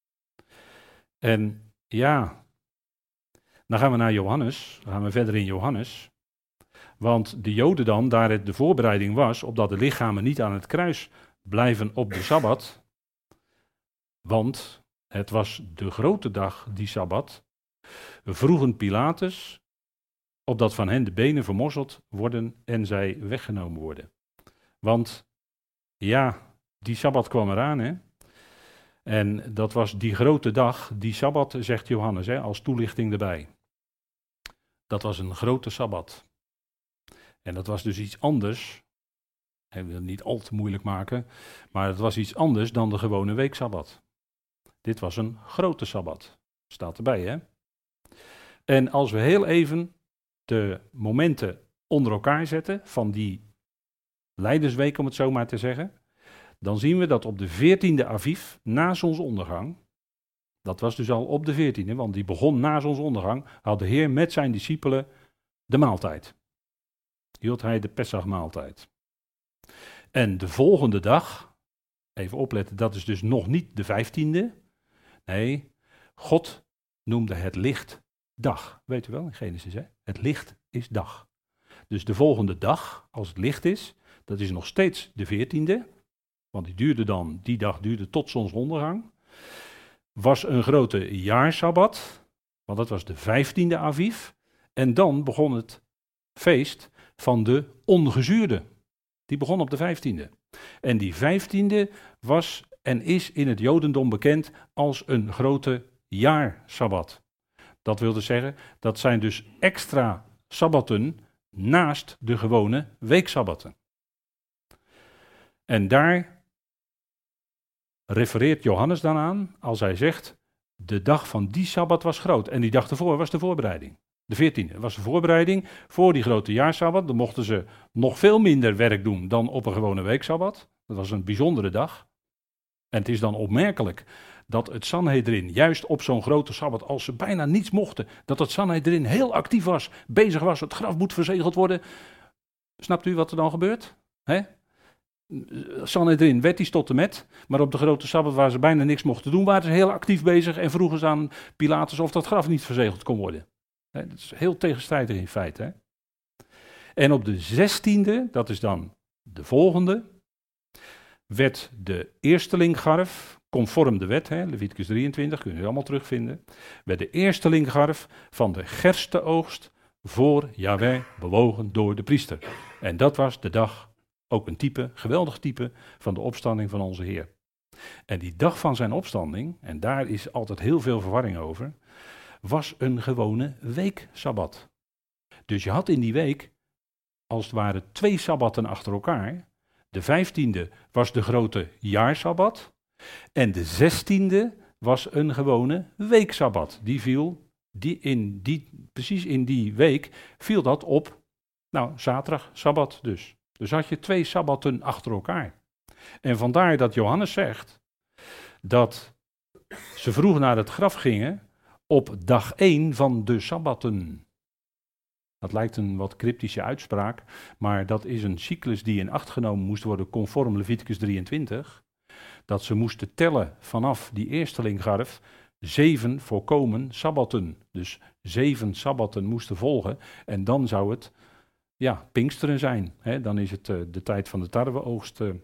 En ja, dan gaan we naar Johannes, dan gaan we verder in Johannes. Want de Joden dan, daar het de voorbereiding was, opdat de lichamen niet aan het kruis blijven op de Sabbat, want het was de grote dag, die Sabbat, vroegen Pilatus, opdat van hen de benen vermorzeld worden en zij weggenomen worden. Want ja, die Sabbat kwam eraan, hè. En dat was die grote dag, die Sabbat, zegt Johannes, hè, als toelichting erbij. Dat was een grote Sabbat. En dat was dus iets anders, ik wil het niet al te moeilijk maken, maar het was iets anders dan de gewone weeksabbat. Dit was een grote Sabbat, staat erbij, hè. En als we heel even de momenten onder elkaar zetten van die Lijdensweek, om het zo maar te zeggen, dan zien we dat op de veertiende Aviv, na zonsondergang, dat was dus al op de veertiende, want die begon na zonsondergang, had de Heer met zijn discipelen de maaltijd. Hield hij de Pessachmaaltijd. En de volgende dag, even opletten, dat is dus nog niet de vijftiende. Nee, God noemde het licht dag. Weet u wel, in Genesis, hè? Het licht is dag. Dus de volgende dag, als het licht is, dat is nog steeds de veertiende, want die duurde dan, die dag duurde tot zonsondergang, was een grote jaarsabbat, want dat was de vijftiende Aviv, en dan begon het feest van de ongezuurde. Die begon op de vijftiende. En die vijftiende was en is in het Jodendom bekend als een grote jaarsabbat. Dat wil dus zeggen, dat zijn dus extra sabbatten naast de gewone weeksabbatten. En daar refereert Johannes dan aan als hij zegt, de dag van die sabbat was groot. En die dag ervoor was de voorbereiding. De veertiende was de voorbereiding voor die grote jaarsabbat. Dan mochten ze nog veel minder werk doen dan op een gewone weeksabbat. Dat was een bijzondere dag. En het is dan opmerkelijk dat het Sanhedrin juist op zo'n grote sabbat, als ze bijna niets mochten, dat het Sanhedrin heel actief was, bezig was, het graf moet verzegeld worden. Snapt u wat er dan gebeurt? Hè? Sanhedrin, wettisch tot en met, maar op de grote sabbat waar ze bijna niks mochten doen, waren ze heel actief bezig en vroegen ze aan Pilatus of dat graf niet verzegeld kon worden. Hè, dat is heel tegenstrijdig in feite. Hè? En op de zestiende, dat is dan de volgende, werd de eerstelinggarf, conform de wet, hè, Leviticus drieëntwintig, kun je allemaal terugvinden, werd de eerstelinggarf van de gerstenoogst voor Jahweh bewogen door de priester. En dat was de dag, ook een type, geweldig type, van de opstanding van onze Heer. En die dag van zijn opstanding, en daar is altijd heel veel verwarring over, was een gewone weeksabbat. Dus je had in die week, als het ware, twee sabbatten achter elkaar. De vijftiende was de grote jaarsabbat en de zestiende was een gewone weeksabbat. Die viel, die in die, precies in die week, viel dat op, nou, zaterdag, sabbat dus. Dus had je twee sabbatten achter elkaar. En vandaar dat Johannes zegt dat ze vroeg naar het graf gingen op dag één van de sabbatten. Dat lijkt een wat cryptische uitspraak, maar dat is een cyclus die in acht genomen moest worden conform Leviticus drieëntwintig. Dat ze moesten tellen vanaf die eerstelinggarf zeven voorkomen sabbatten. Dus zeven sabbatten moesten volgen en dan zou het ja, Pinksteren zijn. Hè? Dan is het uh, de tijd van de tarweoogst uh,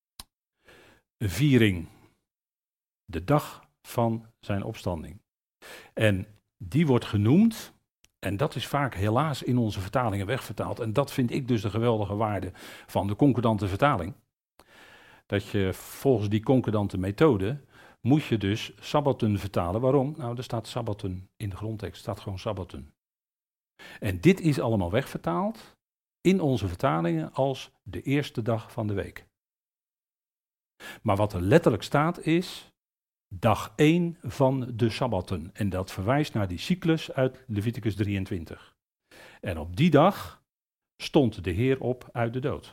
viering. De dag van zijn opstanding. En die wordt genoemd, en dat is vaak helaas in onze vertalingen wegvertaald. En dat vind ik dus de geweldige waarde van de concordante vertaling. Dat je volgens die concordante methode moet je dus sabbatten vertalen. Waarom? Nou, er staat sabbatten in de grondtekst, er staat gewoon sabbatten. En dit is allemaal wegvertaald in onze vertalingen als de eerste dag van de week. Maar wat er letterlijk staat is dag één van de sabbatten. En dat verwijst naar die cyclus uit Leviticus drieëntwintig. En op die dag stond de Heer op uit de dood.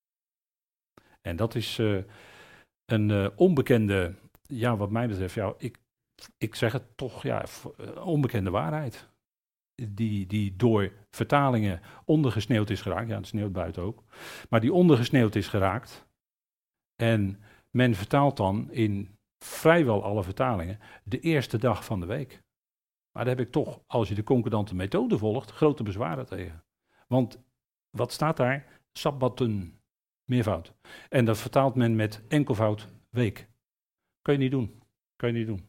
En dat is uh, een uh, onbekende, ja wat mij betreft, ja, ik, ik zeg het toch, ja, onbekende waarheid. Die, die door vertalingen ondergesneeuwd is geraakt. Ja, het sneeuwt buiten ook. Maar die ondergesneeuwd is geraakt. En men vertaalt dan in vrijwel alle vertalingen de eerste dag van de week. Maar daar heb ik toch, als je de concordante methode volgt, grote bezwaren tegen. Want wat staat daar? Sabbatten, meervoud. En dat vertaalt men met enkelvoud week. Kan je niet doen. Kan je niet doen.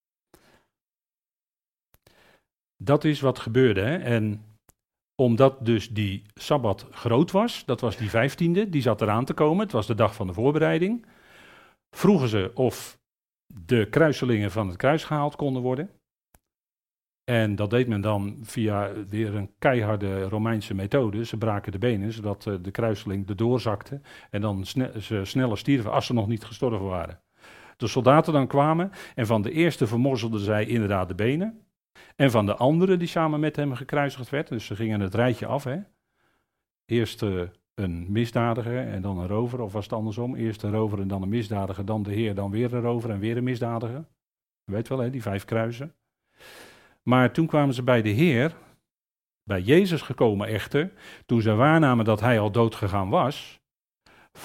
Dat is wat gebeurde. Hè? En omdat dus die sabbat groot was, dat was die vijftiende, die zat eraan te komen, het was de dag van de voorbereiding, vroegen ze of de kruiselingen van het kruis gehaald konden worden. En dat deed men dan via weer een keiharde Romeinse methode. Ze braken de benen, zodat de kruiseling erdoor zakte en dan sne- ze sneller stierven als ze nog niet gestorven waren. De soldaten dan kwamen en van de eerste vermorzelden zij inderdaad de benen. En van de andere die samen met hem gekruisigd werd, dus ze gingen het rijtje af. Hè. Eerst uh, een misdadiger en dan een rover, of was het andersom? Eerst een rover en dan een misdadiger, dan de Heer, dan weer een rover en weer een misdadiger. Je weet wel, hè, die vijf kruisen. Maar toen kwamen ze bij de Heer, bij Jezus gekomen echter, toen ze waarnamen dat hij al dood gegaan was,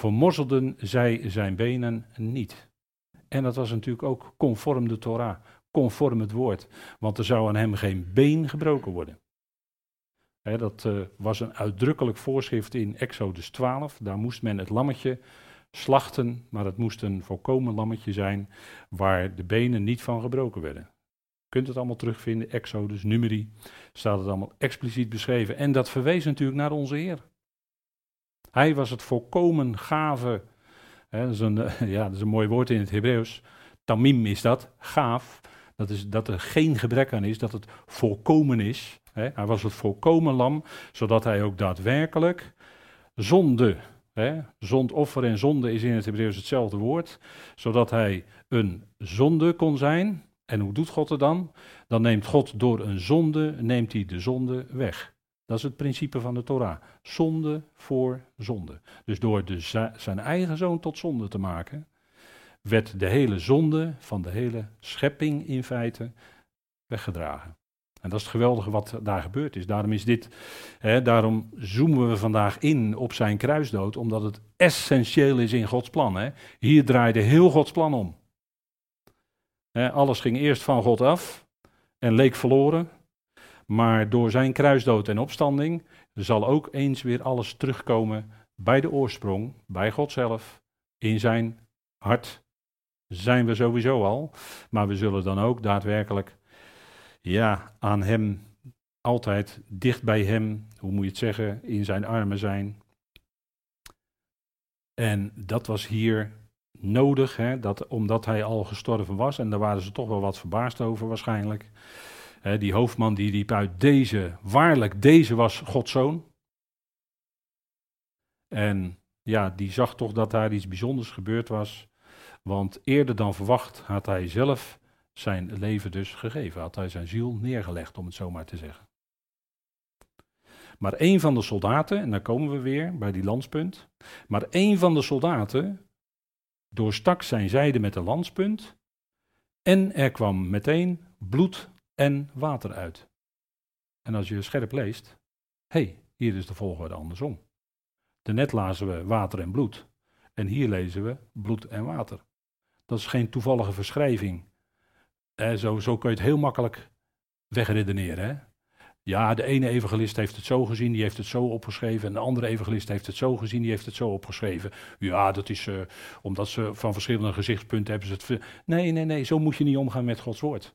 vermorzelden zij zijn benen niet. En dat was natuurlijk ook conform de Torah, conform het woord, want er zou aan hem geen been gebroken worden. He, dat uh, was een uitdrukkelijk voorschrift in Exodus twaalf. Daar moest men het lammetje slachten, maar het moest een volkomen lammetje zijn waar de benen niet van gebroken werden. Je kunt het allemaal terugvinden, Exodus, Numeri, staat het allemaal expliciet beschreven. En dat verwees natuurlijk naar onze Heer. Hij was het volkomen gave, hè, dat, is een, uh, ja, dat is een mooi woord in het Hebreeuws, tamim is dat, gaaf, dat is dat er geen gebrek aan is, dat het volkomen is. Hè. Hij was het volkomen lam, zodat hij ook daadwerkelijk zonde, hè, zondoffer en zonde is in het Hebreeuws hetzelfde woord, zodat hij een zonde kon zijn. En hoe doet God het dan? Dan neemt God door een zonde, neemt hij de zonde weg. Dat is het principe van de Torah. Zonde voor zonde. Dus door de, zijn eigen zoon tot zonde te maken, werd de hele zonde van de hele schepping in feite weggedragen. En dat is het geweldige wat daar gebeurd is. Daarom is dit, hè, daarom zoomen we vandaag in op zijn kruisdood, omdat het essentieel is in Gods plan. Hè. Hier draaide heel Gods plan om. Hè, alles ging eerst van God af en leek verloren. Maar door zijn kruisdood en opstanding zal ook eens weer alles terugkomen bij de oorsprong, bij God zelf, in zijn hart. Zijn we sowieso al, maar we zullen dan ook daadwerkelijk, ja, aan hem, altijd dicht bij hem, hoe moet je het zeggen, in zijn armen zijn. En dat was hier nodig, hè, dat, omdat hij al gestorven was, en daar waren ze toch wel wat verbaasd over waarschijnlijk. He, die hoofdman die riep uit, deze, waarlijk, deze was Gods zoon. En ja, die zag toch dat daar iets bijzonders gebeurd was. Want eerder dan verwacht had hij zelf zijn leven dus gegeven. Had hij zijn ziel neergelegd, om het zo maar te zeggen. Maar een van de soldaten, en dan komen we weer bij die lanspunt. Maar een van de soldaten doorstak zijn zijde met een lanspunt. En er kwam meteen bloed en water uit. En als je scherp leest, hé, hey, hier is de volgorde andersom. Daarnet lazen we water en bloed. En hier lezen we bloed en water. Dat is geen toevallige verschrijving. Eh, zo, zo kun je het heel makkelijk wegredeneren. Hè? Ja, de ene evangelist heeft het zo gezien, die heeft het zo opgeschreven. En de andere evangelist heeft het zo gezien, die heeft het zo opgeschreven. Ja, dat is uh, omdat ze van verschillende gezichtspunten hebben ze het... Ver... Nee, nee, nee, zo moet je niet omgaan met Gods woord.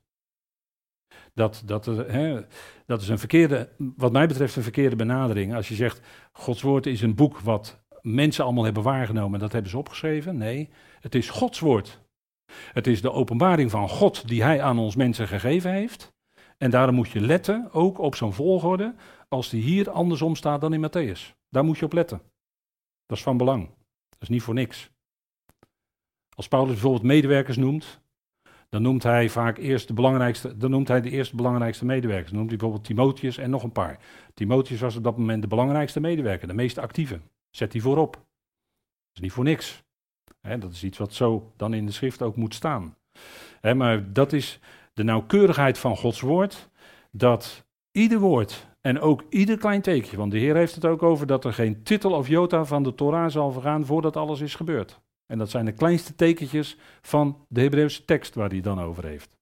Dat, dat, hè, dat is een verkeerde, wat mij betreft een verkeerde benadering. Als je zegt, Gods woord is een boek wat mensen allemaal hebben waargenomen en dat hebben ze opgeschreven. Nee, het is Gods woord. Het is de openbaring van God die hij aan ons mensen gegeven heeft. En daarom moet je letten, ook op zo'n volgorde, als die hier andersom staat dan in Matthäus. Daar moet je op letten. Dat is van belang. Dat is niet voor niks. Als Paulus bijvoorbeeld medewerkers noemt, dan noemt hij vaak eerst de belangrijkste, dan noemt hij de eerste belangrijkste medewerkers. Dan noemt hij bijvoorbeeld Timotheus en nog een paar. Timotheus was op dat moment de belangrijkste medewerker, de meest actieve. Zet die voorop. Dat is niet voor niks. He, dat is iets wat zo dan in de schrift ook moet staan. He, maar dat is de nauwkeurigheid van Gods woord, dat ieder woord en ook ieder klein teekje, want de Heer heeft het ook over dat er geen titel of jota van de Torah zal vergaan voordat alles is gebeurd. En dat zijn de kleinste tekentjes van de Hebreeuwse tekst waar hij het dan over heeft.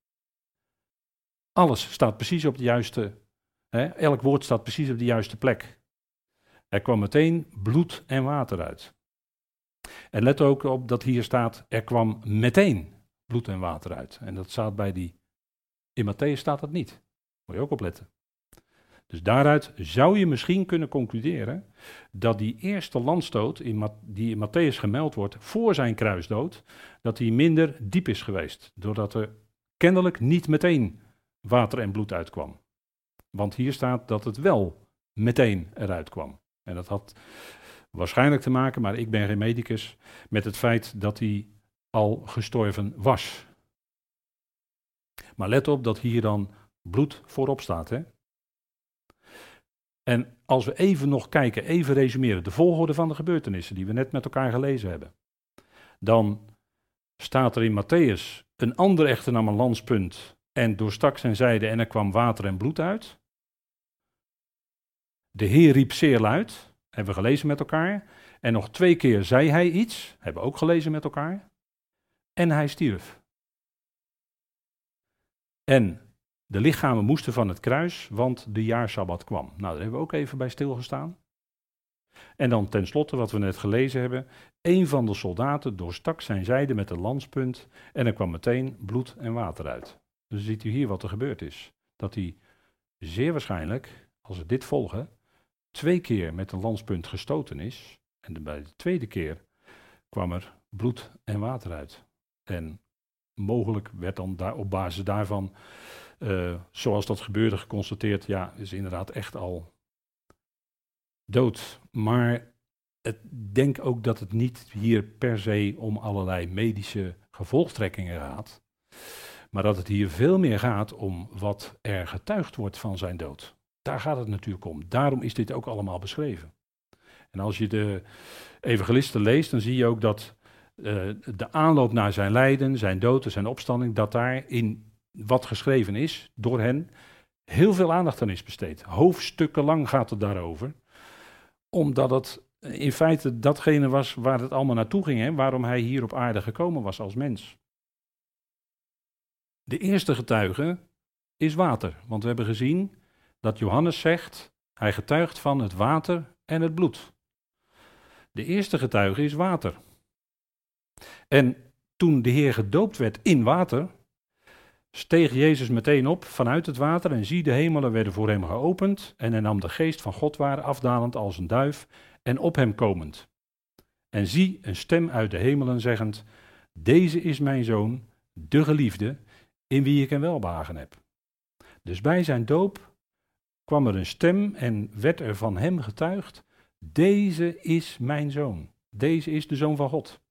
Alles staat precies op de juiste, hè, elk woord staat precies op de juiste plek. Er kwam meteen bloed en water uit. En let ook op dat hier staat, er kwam meteen bloed en water uit. En dat staat bij die, in Matthäus staat dat niet. Moet je ook opletten. Dus daaruit zou je misschien kunnen concluderen dat die eerste landstoot in, die in Matthäus gemeld wordt voor zijn kruisdood, dat die minder diep is geweest. Doordat er kennelijk niet meteen water en bloed uitkwam. Want hier staat dat het wel meteen eruit kwam. En dat had waarschijnlijk te maken, maar ik ben geen medicus, met het feit dat hij al gestorven was. Maar let op dat hier dan bloed voorop staat, hè. En als we even nog kijken, even resumeren, de volgorde van de gebeurtenissen die we net met elkaar gelezen hebben. Dan staat er in Matthäus, een ander echter nam een lanspunt en doorstak zijn zijde en er kwam water en bloed uit. De Heer riep zeer luid, hebben we gelezen met elkaar. En nog twee keer zei hij iets, hebben we ook gelezen met elkaar. En hij stierf. En de lichamen moesten van het kruis, want de jaarsabbat kwam. Nou, daar hebben we ook even bij stilgestaan. En dan tenslotte, wat we net gelezen hebben. Een van de soldaten doorstak zijn zijde met een lanspunt en er kwam meteen bloed en water uit. Dus ziet u hier wat er gebeurd is. Dat hij zeer waarschijnlijk, als we dit volgen, twee keer met een lanspunt gestoten is. En bij de tweede keer kwam er bloed en water uit. En mogelijk werd dan daar, op basis daarvan, uh, zoals dat gebeurde, geconstateerd, ja, is inderdaad echt al dood. Maar ik denk ook dat het niet hier per se om allerlei medische gevolgtrekkingen gaat. Maar dat het hier veel meer gaat om wat er getuigd wordt van zijn dood. Daar gaat het natuurlijk om. Daarom is dit ook allemaal beschreven. En als je de evangelisten leest, dan zie je ook dat uh, de aanloop naar zijn lijden, zijn dood en zijn opstanding, dat daar in wat geschreven is door hen heel veel aandacht aan is besteed. Hoofdstukken lang gaat het daarover. Omdat het in feite datgene was waar het allemaal naartoe ging, hè, waarom hij hier op aarde gekomen was als mens. De eerste getuige is water, want we hebben gezien dat Johannes zegt, hij getuigt van het water en het bloed. De eerste getuige is water. En toen de Heer gedoopt werd in water, steeg Jezus meteen op vanuit het water en zie de hemelen werden voor hem geopend en hij nam de geest van God waar afdalend als een duif en op hem komend. En zie een stem uit de hemelen zeggend, deze is mijn zoon, de geliefde, in wie ik een welbehagen heb. Dus bij zijn doop kwam er een stem en werd er van hem getuigd, deze is mijn zoon, deze is de zoon van God.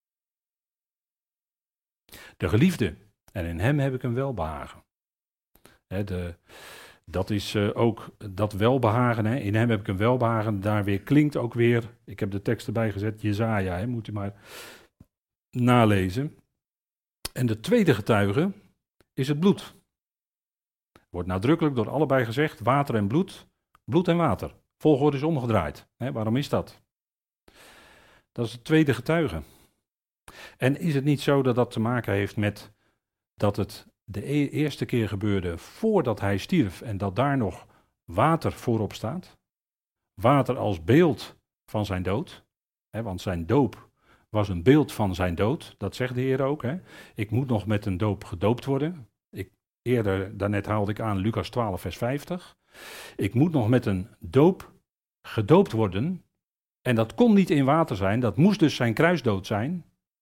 De geliefde, en in hem heb ik een welbehagen. He, de, dat is uh, ook dat welbehagen, he. In hem heb ik een welbehagen, daar weer klinkt ook weer, ik heb de tekst erbij gezet, Jesaja, he, moet u maar nalezen. En de tweede getuige is het bloed. Wordt nadrukkelijk door allebei gezegd, water en bloed, bloed en water. Volgorde is omgedraaid. He, waarom is dat? Dat is de tweede getuige. En is het niet zo dat dat te maken heeft met dat het de e- eerste keer gebeurde voordat hij stierf en dat daar nog water voorop staat? Water als beeld van zijn dood, hè, want zijn doop was een beeld van zijn dood, dat zegt de Heer ook. Hè. Ik moet nog met een doop gedoopt worden. Ik, eerder, daarnet haalde ik aan Lucas twaalf vers vijftig. Ik moet nog met een doop gedoopt worden en dat kon niet in water zijn, dat moest dus zijn kruisdood zijn.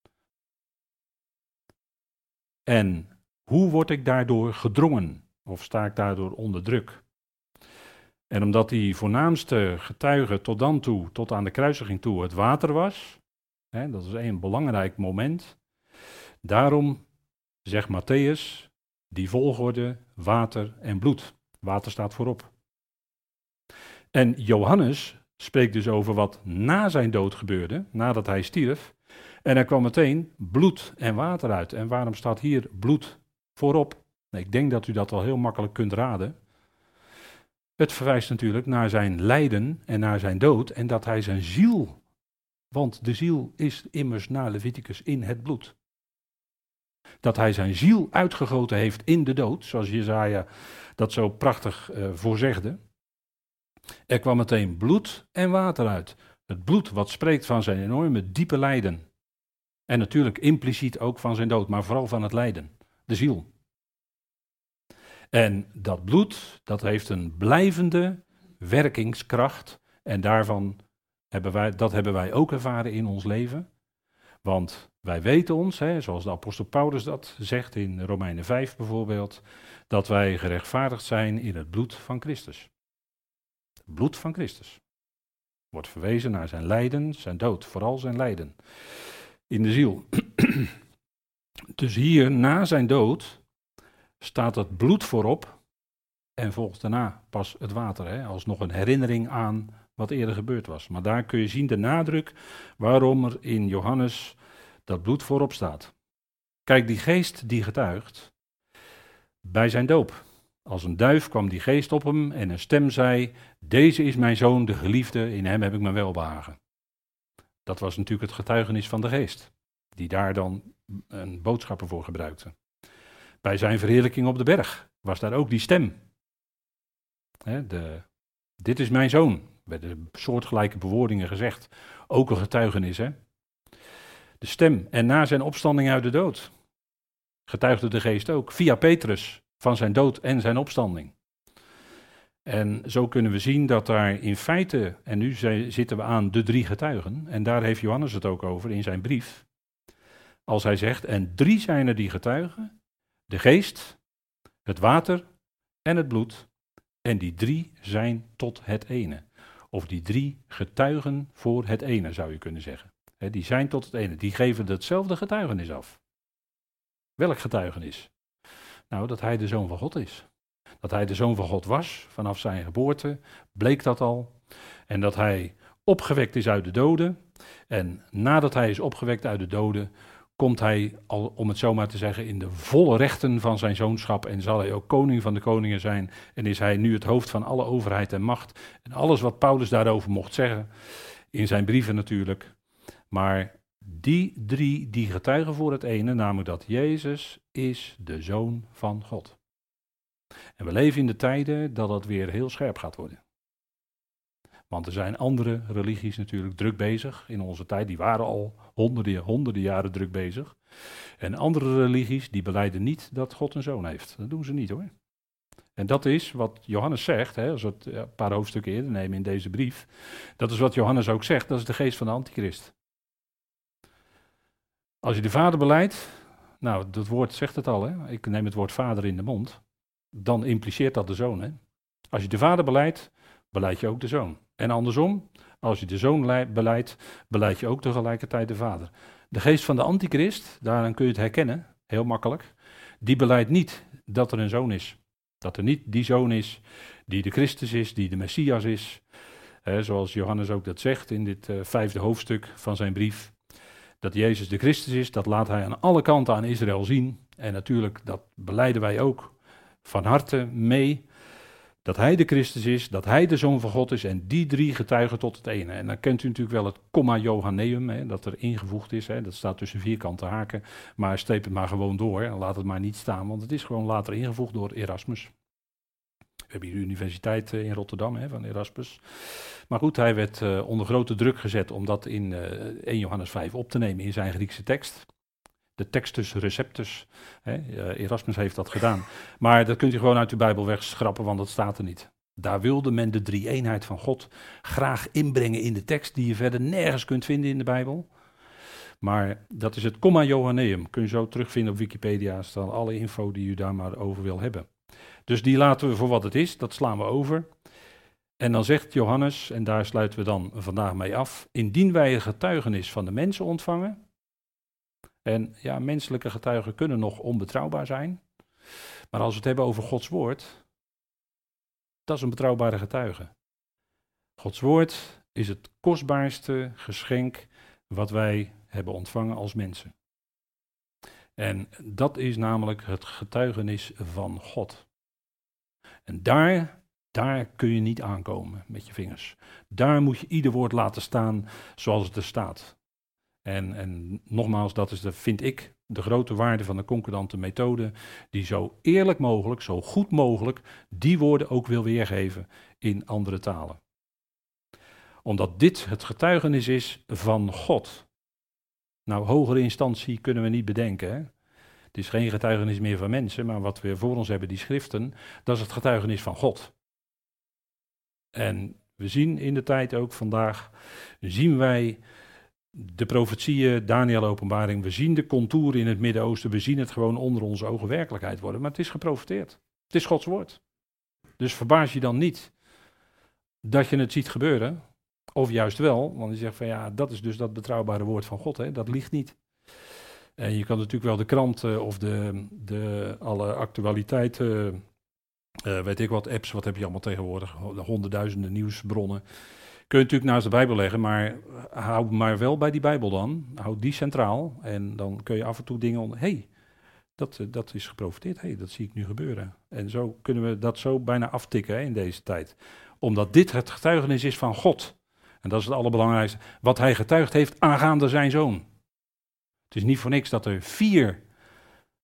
En hoe word ik daardoor gedrongen? Of sta ik daardoor onder druk? En omdat die voornaamste getuige tot dan toe, tot aan de kruisiging toe, het water was, hè, dat is een belangrijk moment, daarom zegt Matthäus, die volgorde water en bloed. Water staat voorop. En Johannes spreekt dus over wat na zijn dood gebeurde, nadat hij stierf. En er kwam meteen bloed en water uit. En waarom staat hier bloed voorop? Nou, ik denk dat u dat al heel makkelijk kunt raden. Het verwijst natuurlijk naar zijn lijden en naar zijn dood en dat hij zijn ziel, want de ziel is immers na Leviticus in het bloed. Dat hij zijn ziel uitgegoten heeft in de dood, zoals Jesaja dat zo prachtig uh, voorzegde. Er kwam meteen bloed en water uit. Het bloed wat spreekt van zijn enorme diepe lijden. En natuurlijk impliciet ook van zijn dood, maar vooral van het lijden, de ziel. En dat bloed, dat heeft een blijvende werkingskracht. En daarvan hebben wij, dat hebben wij ook ervaren in ons leven. Want wij weten ons, hè, zoals de apostel Paulus dat zegt in Romeinen vijf bijvoorbeeld, dat wij gerechtvaardigd zijn in het bloed van Christus. Het bloed van Christus. Wordt verwezen naar zijn lijden, zijn dood, vooral zijn lijden. In de ziel. Dus hier, na zijn dood, staat het bloed voorop en volgt daarna pas het water, hè, als nog een herinnering aan wat eerder gebeurd was. Maar daar kun je zien de nadruk waarom er in Johannes dat bloed voorop staat. Kijk, die geest die getuigt bij zijn doop. Als een duif kwam die geest op hem en een stem zei, deze is mijn zoon, de geliefde, in hem heb ik mijn welbehagen. Dat was natuurlijk het getuigenis van de geest, die daar dan een boodschapper voor gebruikte. Bij zijn verheerlijking op de berg was daar ook die stem. Hè, de, dit is mijn zoon. Er werden soortgelijke bewoordingen gezegd. Ook een getuigenis, hè. De stem. En na zijn opstanding uit de dood getuigde de geest ook, via Petrus, van zijn dood en zijn opstanding. En zo kunnen we zien dat daar in feite, en nu zitten we aan de drie getuigen, en daar heeft Johannes het ook over in zijn brief, als hij zegt, en drie zijn er die getuigen, de geest, het water en het bloed, en die drie zijn tot het ene. Of die drie getuigen voor het ene, zou je kunnen zeggen. He, die zijn tot het ene, die geven hetzelfde getuigenis af. Welk getuigenis? Nou, dat hij de Zoon van God is. Dat hij de Zoon van God was, vanaf zijn geboorte, bleek dat al. En dat hij opgewekt is uit de doden. En nadat hij is opgewekt uit de doden, komt hij, al, om het zo maar te zeggen, in de volle rechten van zijn zoonschap. En zal hij ook koning van de koningen zijn. En is hij nu het hoofd van alle overheid en macht. En alles wat Paulus daarover mocht zeggen, in zijn brieven natuurlijk. Maar die drie die getuigen voor het ene, namelijk dat Jezus is de Zoon van God. En we leven in de tijden dat dat weer heel scherp gaat worden. Want er zijn andere religies natuurlijk druk bezig in onze tijd. Die waren al honderden, honderden jaren druk bezig. En andere religies die belijden niet dat God een zoon heeft. Dat doen ze niet hoor. En dat is wat Johannes zegt, hè, als we het een paar hoofdstukken eerder nemen in deze brief. Dat is wat Johannes ook zegt, dat is de geest van de antichrist. Als je de vader belijdt, nou dat woord zegt het al, hè? Ik neem het woord vader in de mond. Dan impliceert dat de zoon. Hè? Als je de vader belijdt, belijd je ook de zoon. En andersom, als je de zoon belijdt, belijd je ook tegelijkertijd de vader. De geest van de antichrist, daaraan kun je het herkennen, heel makkelijk. Die belijdt niet dat er een zoon is. Dat er niet die zoon is die de Christus is, die de Messias is. He, zoals Johannes ook dat zegt in dit uh, vijfde hoofdstuk van zijn brief. Dat Jezus de Christus is, dat laat hij aan alle kanten aan Israël zien. En natuurlijk, dat belijden wij ook van harte mee. Dat hij de Christus is, dat hij de Zoon van God is en die drie getuigen tot het ene. En dan kent u natuurlijk wel het komma Johanneum, hè, dat er ingevoegd is. Hè, dat staat tussen vierkante haken. Maar streep het maar gewoon door en laat het maar niet staan, want het is gewoon later ingevoegd door Erasmus. We hebben hier de universiteit in Rotterdam hè, van Erasmus. Maar goed, hij werd uh, onder grote druk gezet om dat in uh, eerste Johannes vijf op te nemen in zijn Griekse tekst. De Textus Receptus, hè, uh, Erasmus heeft dat gedaan. Maar dat kunt u gewoon uit uw Bijbel wegschrappen, want dat staat er niet. Daar wilde men de drie-eenheid van God graag inbrengen in de tekst, die je verder nergens kunt vinden in de Bijbel. Maar dat is het komma Johanneum, kun je zo terugvinden op Wikipedia, staan alle info die u daar maar over wil hebben. Dus die laten we voor wat het is, dat slaan we over. En dan zegt Johannes, en daar sluiten we dan vandaag mee af, indien wij een getuigenis van de mensen ontvangen. En ja, menselijke getuigen kunnen nog onbetrouwbaar zijn. Maar als we het hebben over Gods woord, dat is een betrouwbare getuige. Gods woord is het kostbaarste geschenk wat wij hebben ontvangen als mensen. En dat is namelijk het getuigenis van God. En daar, daar kun je niet aankomen met je vingers. Daar moet je ieder woord laten staan zoals het er staat. En, en nogmaals, dat is de, vind ik, de grote waarde van de concordante methode, die zo eerlijk mogelijk, zo goed mogelijk, die woorden ook wil weergeven in andere talen. Omdat dit het getuigenis is van God. Nou, hogere instantie kunnen we niet bedenken, hè? Het is geen getuigenis meer van mensen, maar wat we voor ons hebben, die schriften, dat is het getuigenis van God. En we zien in de tijd ook vandaag, zien wij de profetieën, Daniël-openbaring, we zien de contouren in het Midden-Oosten, we zien het gewoon onder onze ogen werkelijkheid worden, maar het is geprofeteerd. Het is Gods woord. Dus verbaas je dan niet dat je het ziet gebeuren, of juist wel, want je zegt van ja, dat is dus dat betrouwbare woord van God, hè? Dat liegt niet. En je kan natuurlijk wel de kranten of de, de alle actualiteiten, uh, weet ik wat, apps, wat heb je allemaal tegenwoordig, de honderdduizenden nieuwsbronnen. Kun je natuurlijk naast de Bijbel leggen, maar hou maar wel bij die Bijbel dan. Hou die centraal en dan kun je af en toe dingen onder. Hé, hey, dat, dat is geprofiteerd, hé, hey, dat zie ik nu gebeuren. En zo kunnen we dat zo bijna aftikken hè, in deze tijd. Omdat dit het getuigenis is van God. En dat is het allerbelangrijkste. Wat hij getuigd heeft aangaande zijn zoon. Het is niet voor niks dat er vier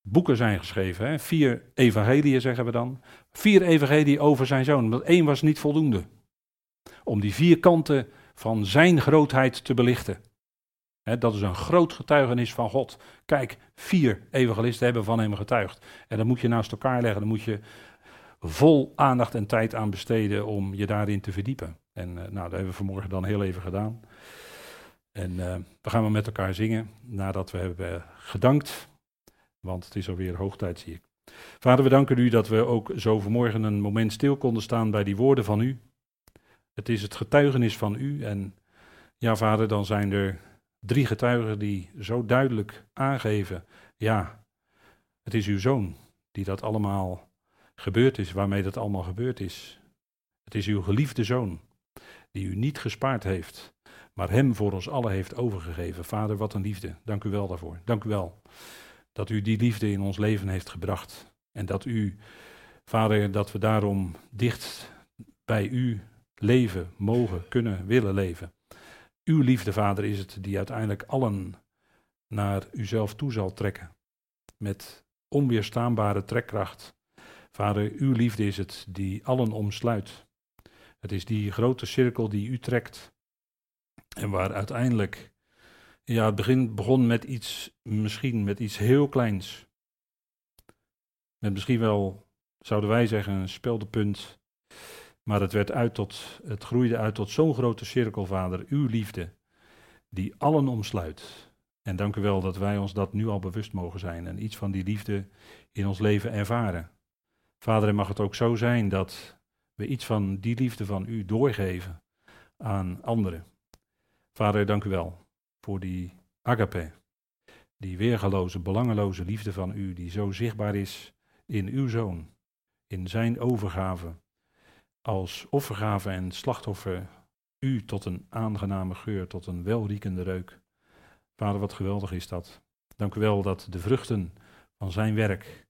boeken zijn geschreven. Hè? Vier evangeliën zeggen we dan. Vier evangeliën over zijn zoon. Want één was niet voldoende. Om die vier kanten van zijn grootheid te belichten. Hè, dat is een groot getuigenis van God. Kijk, vier evangelisten hebben van hem getuigd. En dat moet je naast elkaar leggen. Dan moet je vol aandacht en tijd aan besteden om je daarin te verdiepen. En uh, nou, dat hebben we vanmorgen dan heel even gedaan. En uh, we gaan maar met elkaar zingen nadat we hebben gedankt. Want het is alweer hoog tijd, zie ik. Vader, we danken u dat we ook zo vanmorgen een moment stil konden staan bij die woorden van u. Het is het getuigenis van u. En ja, vader, dan zijn er drie getuigen die zo duidelijk aangeven. Ja, het is uw zoon die dat allemaal gebeurd is, waarmee dat allemaal gebeurd is. Het is uw geliefde zoon die u niet gespaard heeft, maar hem voor ons allen heeft overgegeven. Vader, wat een liefde. Dank u wel daarvoor. Dank u wel dat u die liefde in ons leven heeft gebracht. En dat u, Vader, dat we daarom dicht bij u leven, mogen, kunnen, willen leven. Uw liefde, Vader, is het die uiteindelijk allen naar uzelf toe zal trekken. Met onweerstaanbare trekkracht. Vader, uw liefde is het die allen omsluit. Het is die grote cirkel die u trekt. En waar uiteindelijk, ja, het begin begon met iets, misschien met iets heel kleins. Met misschien wel, zouden wij zeggen, een speldenpunt. Maar het werd uit tot, het groeide uit tot zo'n grote cirkel, Vader, uw liefde, die allen omsluit. En dank u wel dat wij ons dat nu al bewust mogen zijn en iets van die liefde in ons leven ervaren. Vader, en mag het ook zo zijn dat we iets van die liefde van u doorgeven aan anderen. Vader, dank u wel voor die agape, die weergaloze, belangeloze liefde van u, die zo zichtbaar is in uw zoon, in zijn overgave, als offergave en slachtoffer, u tot een aangename geur, tot een welriekende reuk. Vader, wat geweldig is dat. Dank u wel dat de vruchten van zijn werk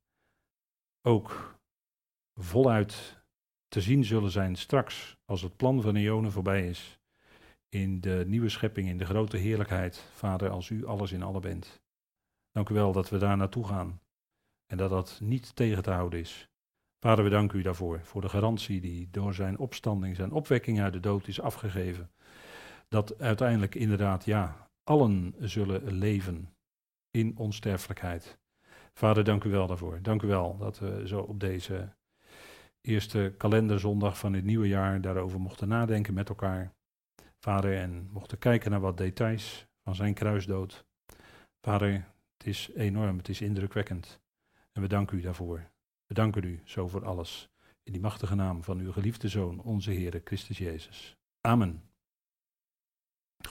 ook voluit te zien zullen zijn straks, als het plan van eonen voorbij is, in de nieuwe schepping, in de grote heerlijkheid, Vader, als u alles in alle bent. Dank u wel dat we daar naartoe gaan en dat dat niet tegen te houden is. Vader, we danken u daarvoor, voor de garantie die door zijn opstanding, zijn opwekking uit de dood is afgegeven. Dat uiteindelijk inderdaad, ja, allen zullen leven in onsterfelijkheid. Vader, dank u wel daarvoor. Dank u wel dat we zo op deze eerste kalenderzondag van het nieuwe jaar daarover mochten nadenken met elkaar. Vader, en mochten kijken naar wat details van zijn kruisdood. Vader, het is enorm, het is indrukwekkend. En we danken u daarvoor. We danken u zo voor alles. In die machtige naam van uw geliefde Zoon, onze Heere Christus Jezus. Amen.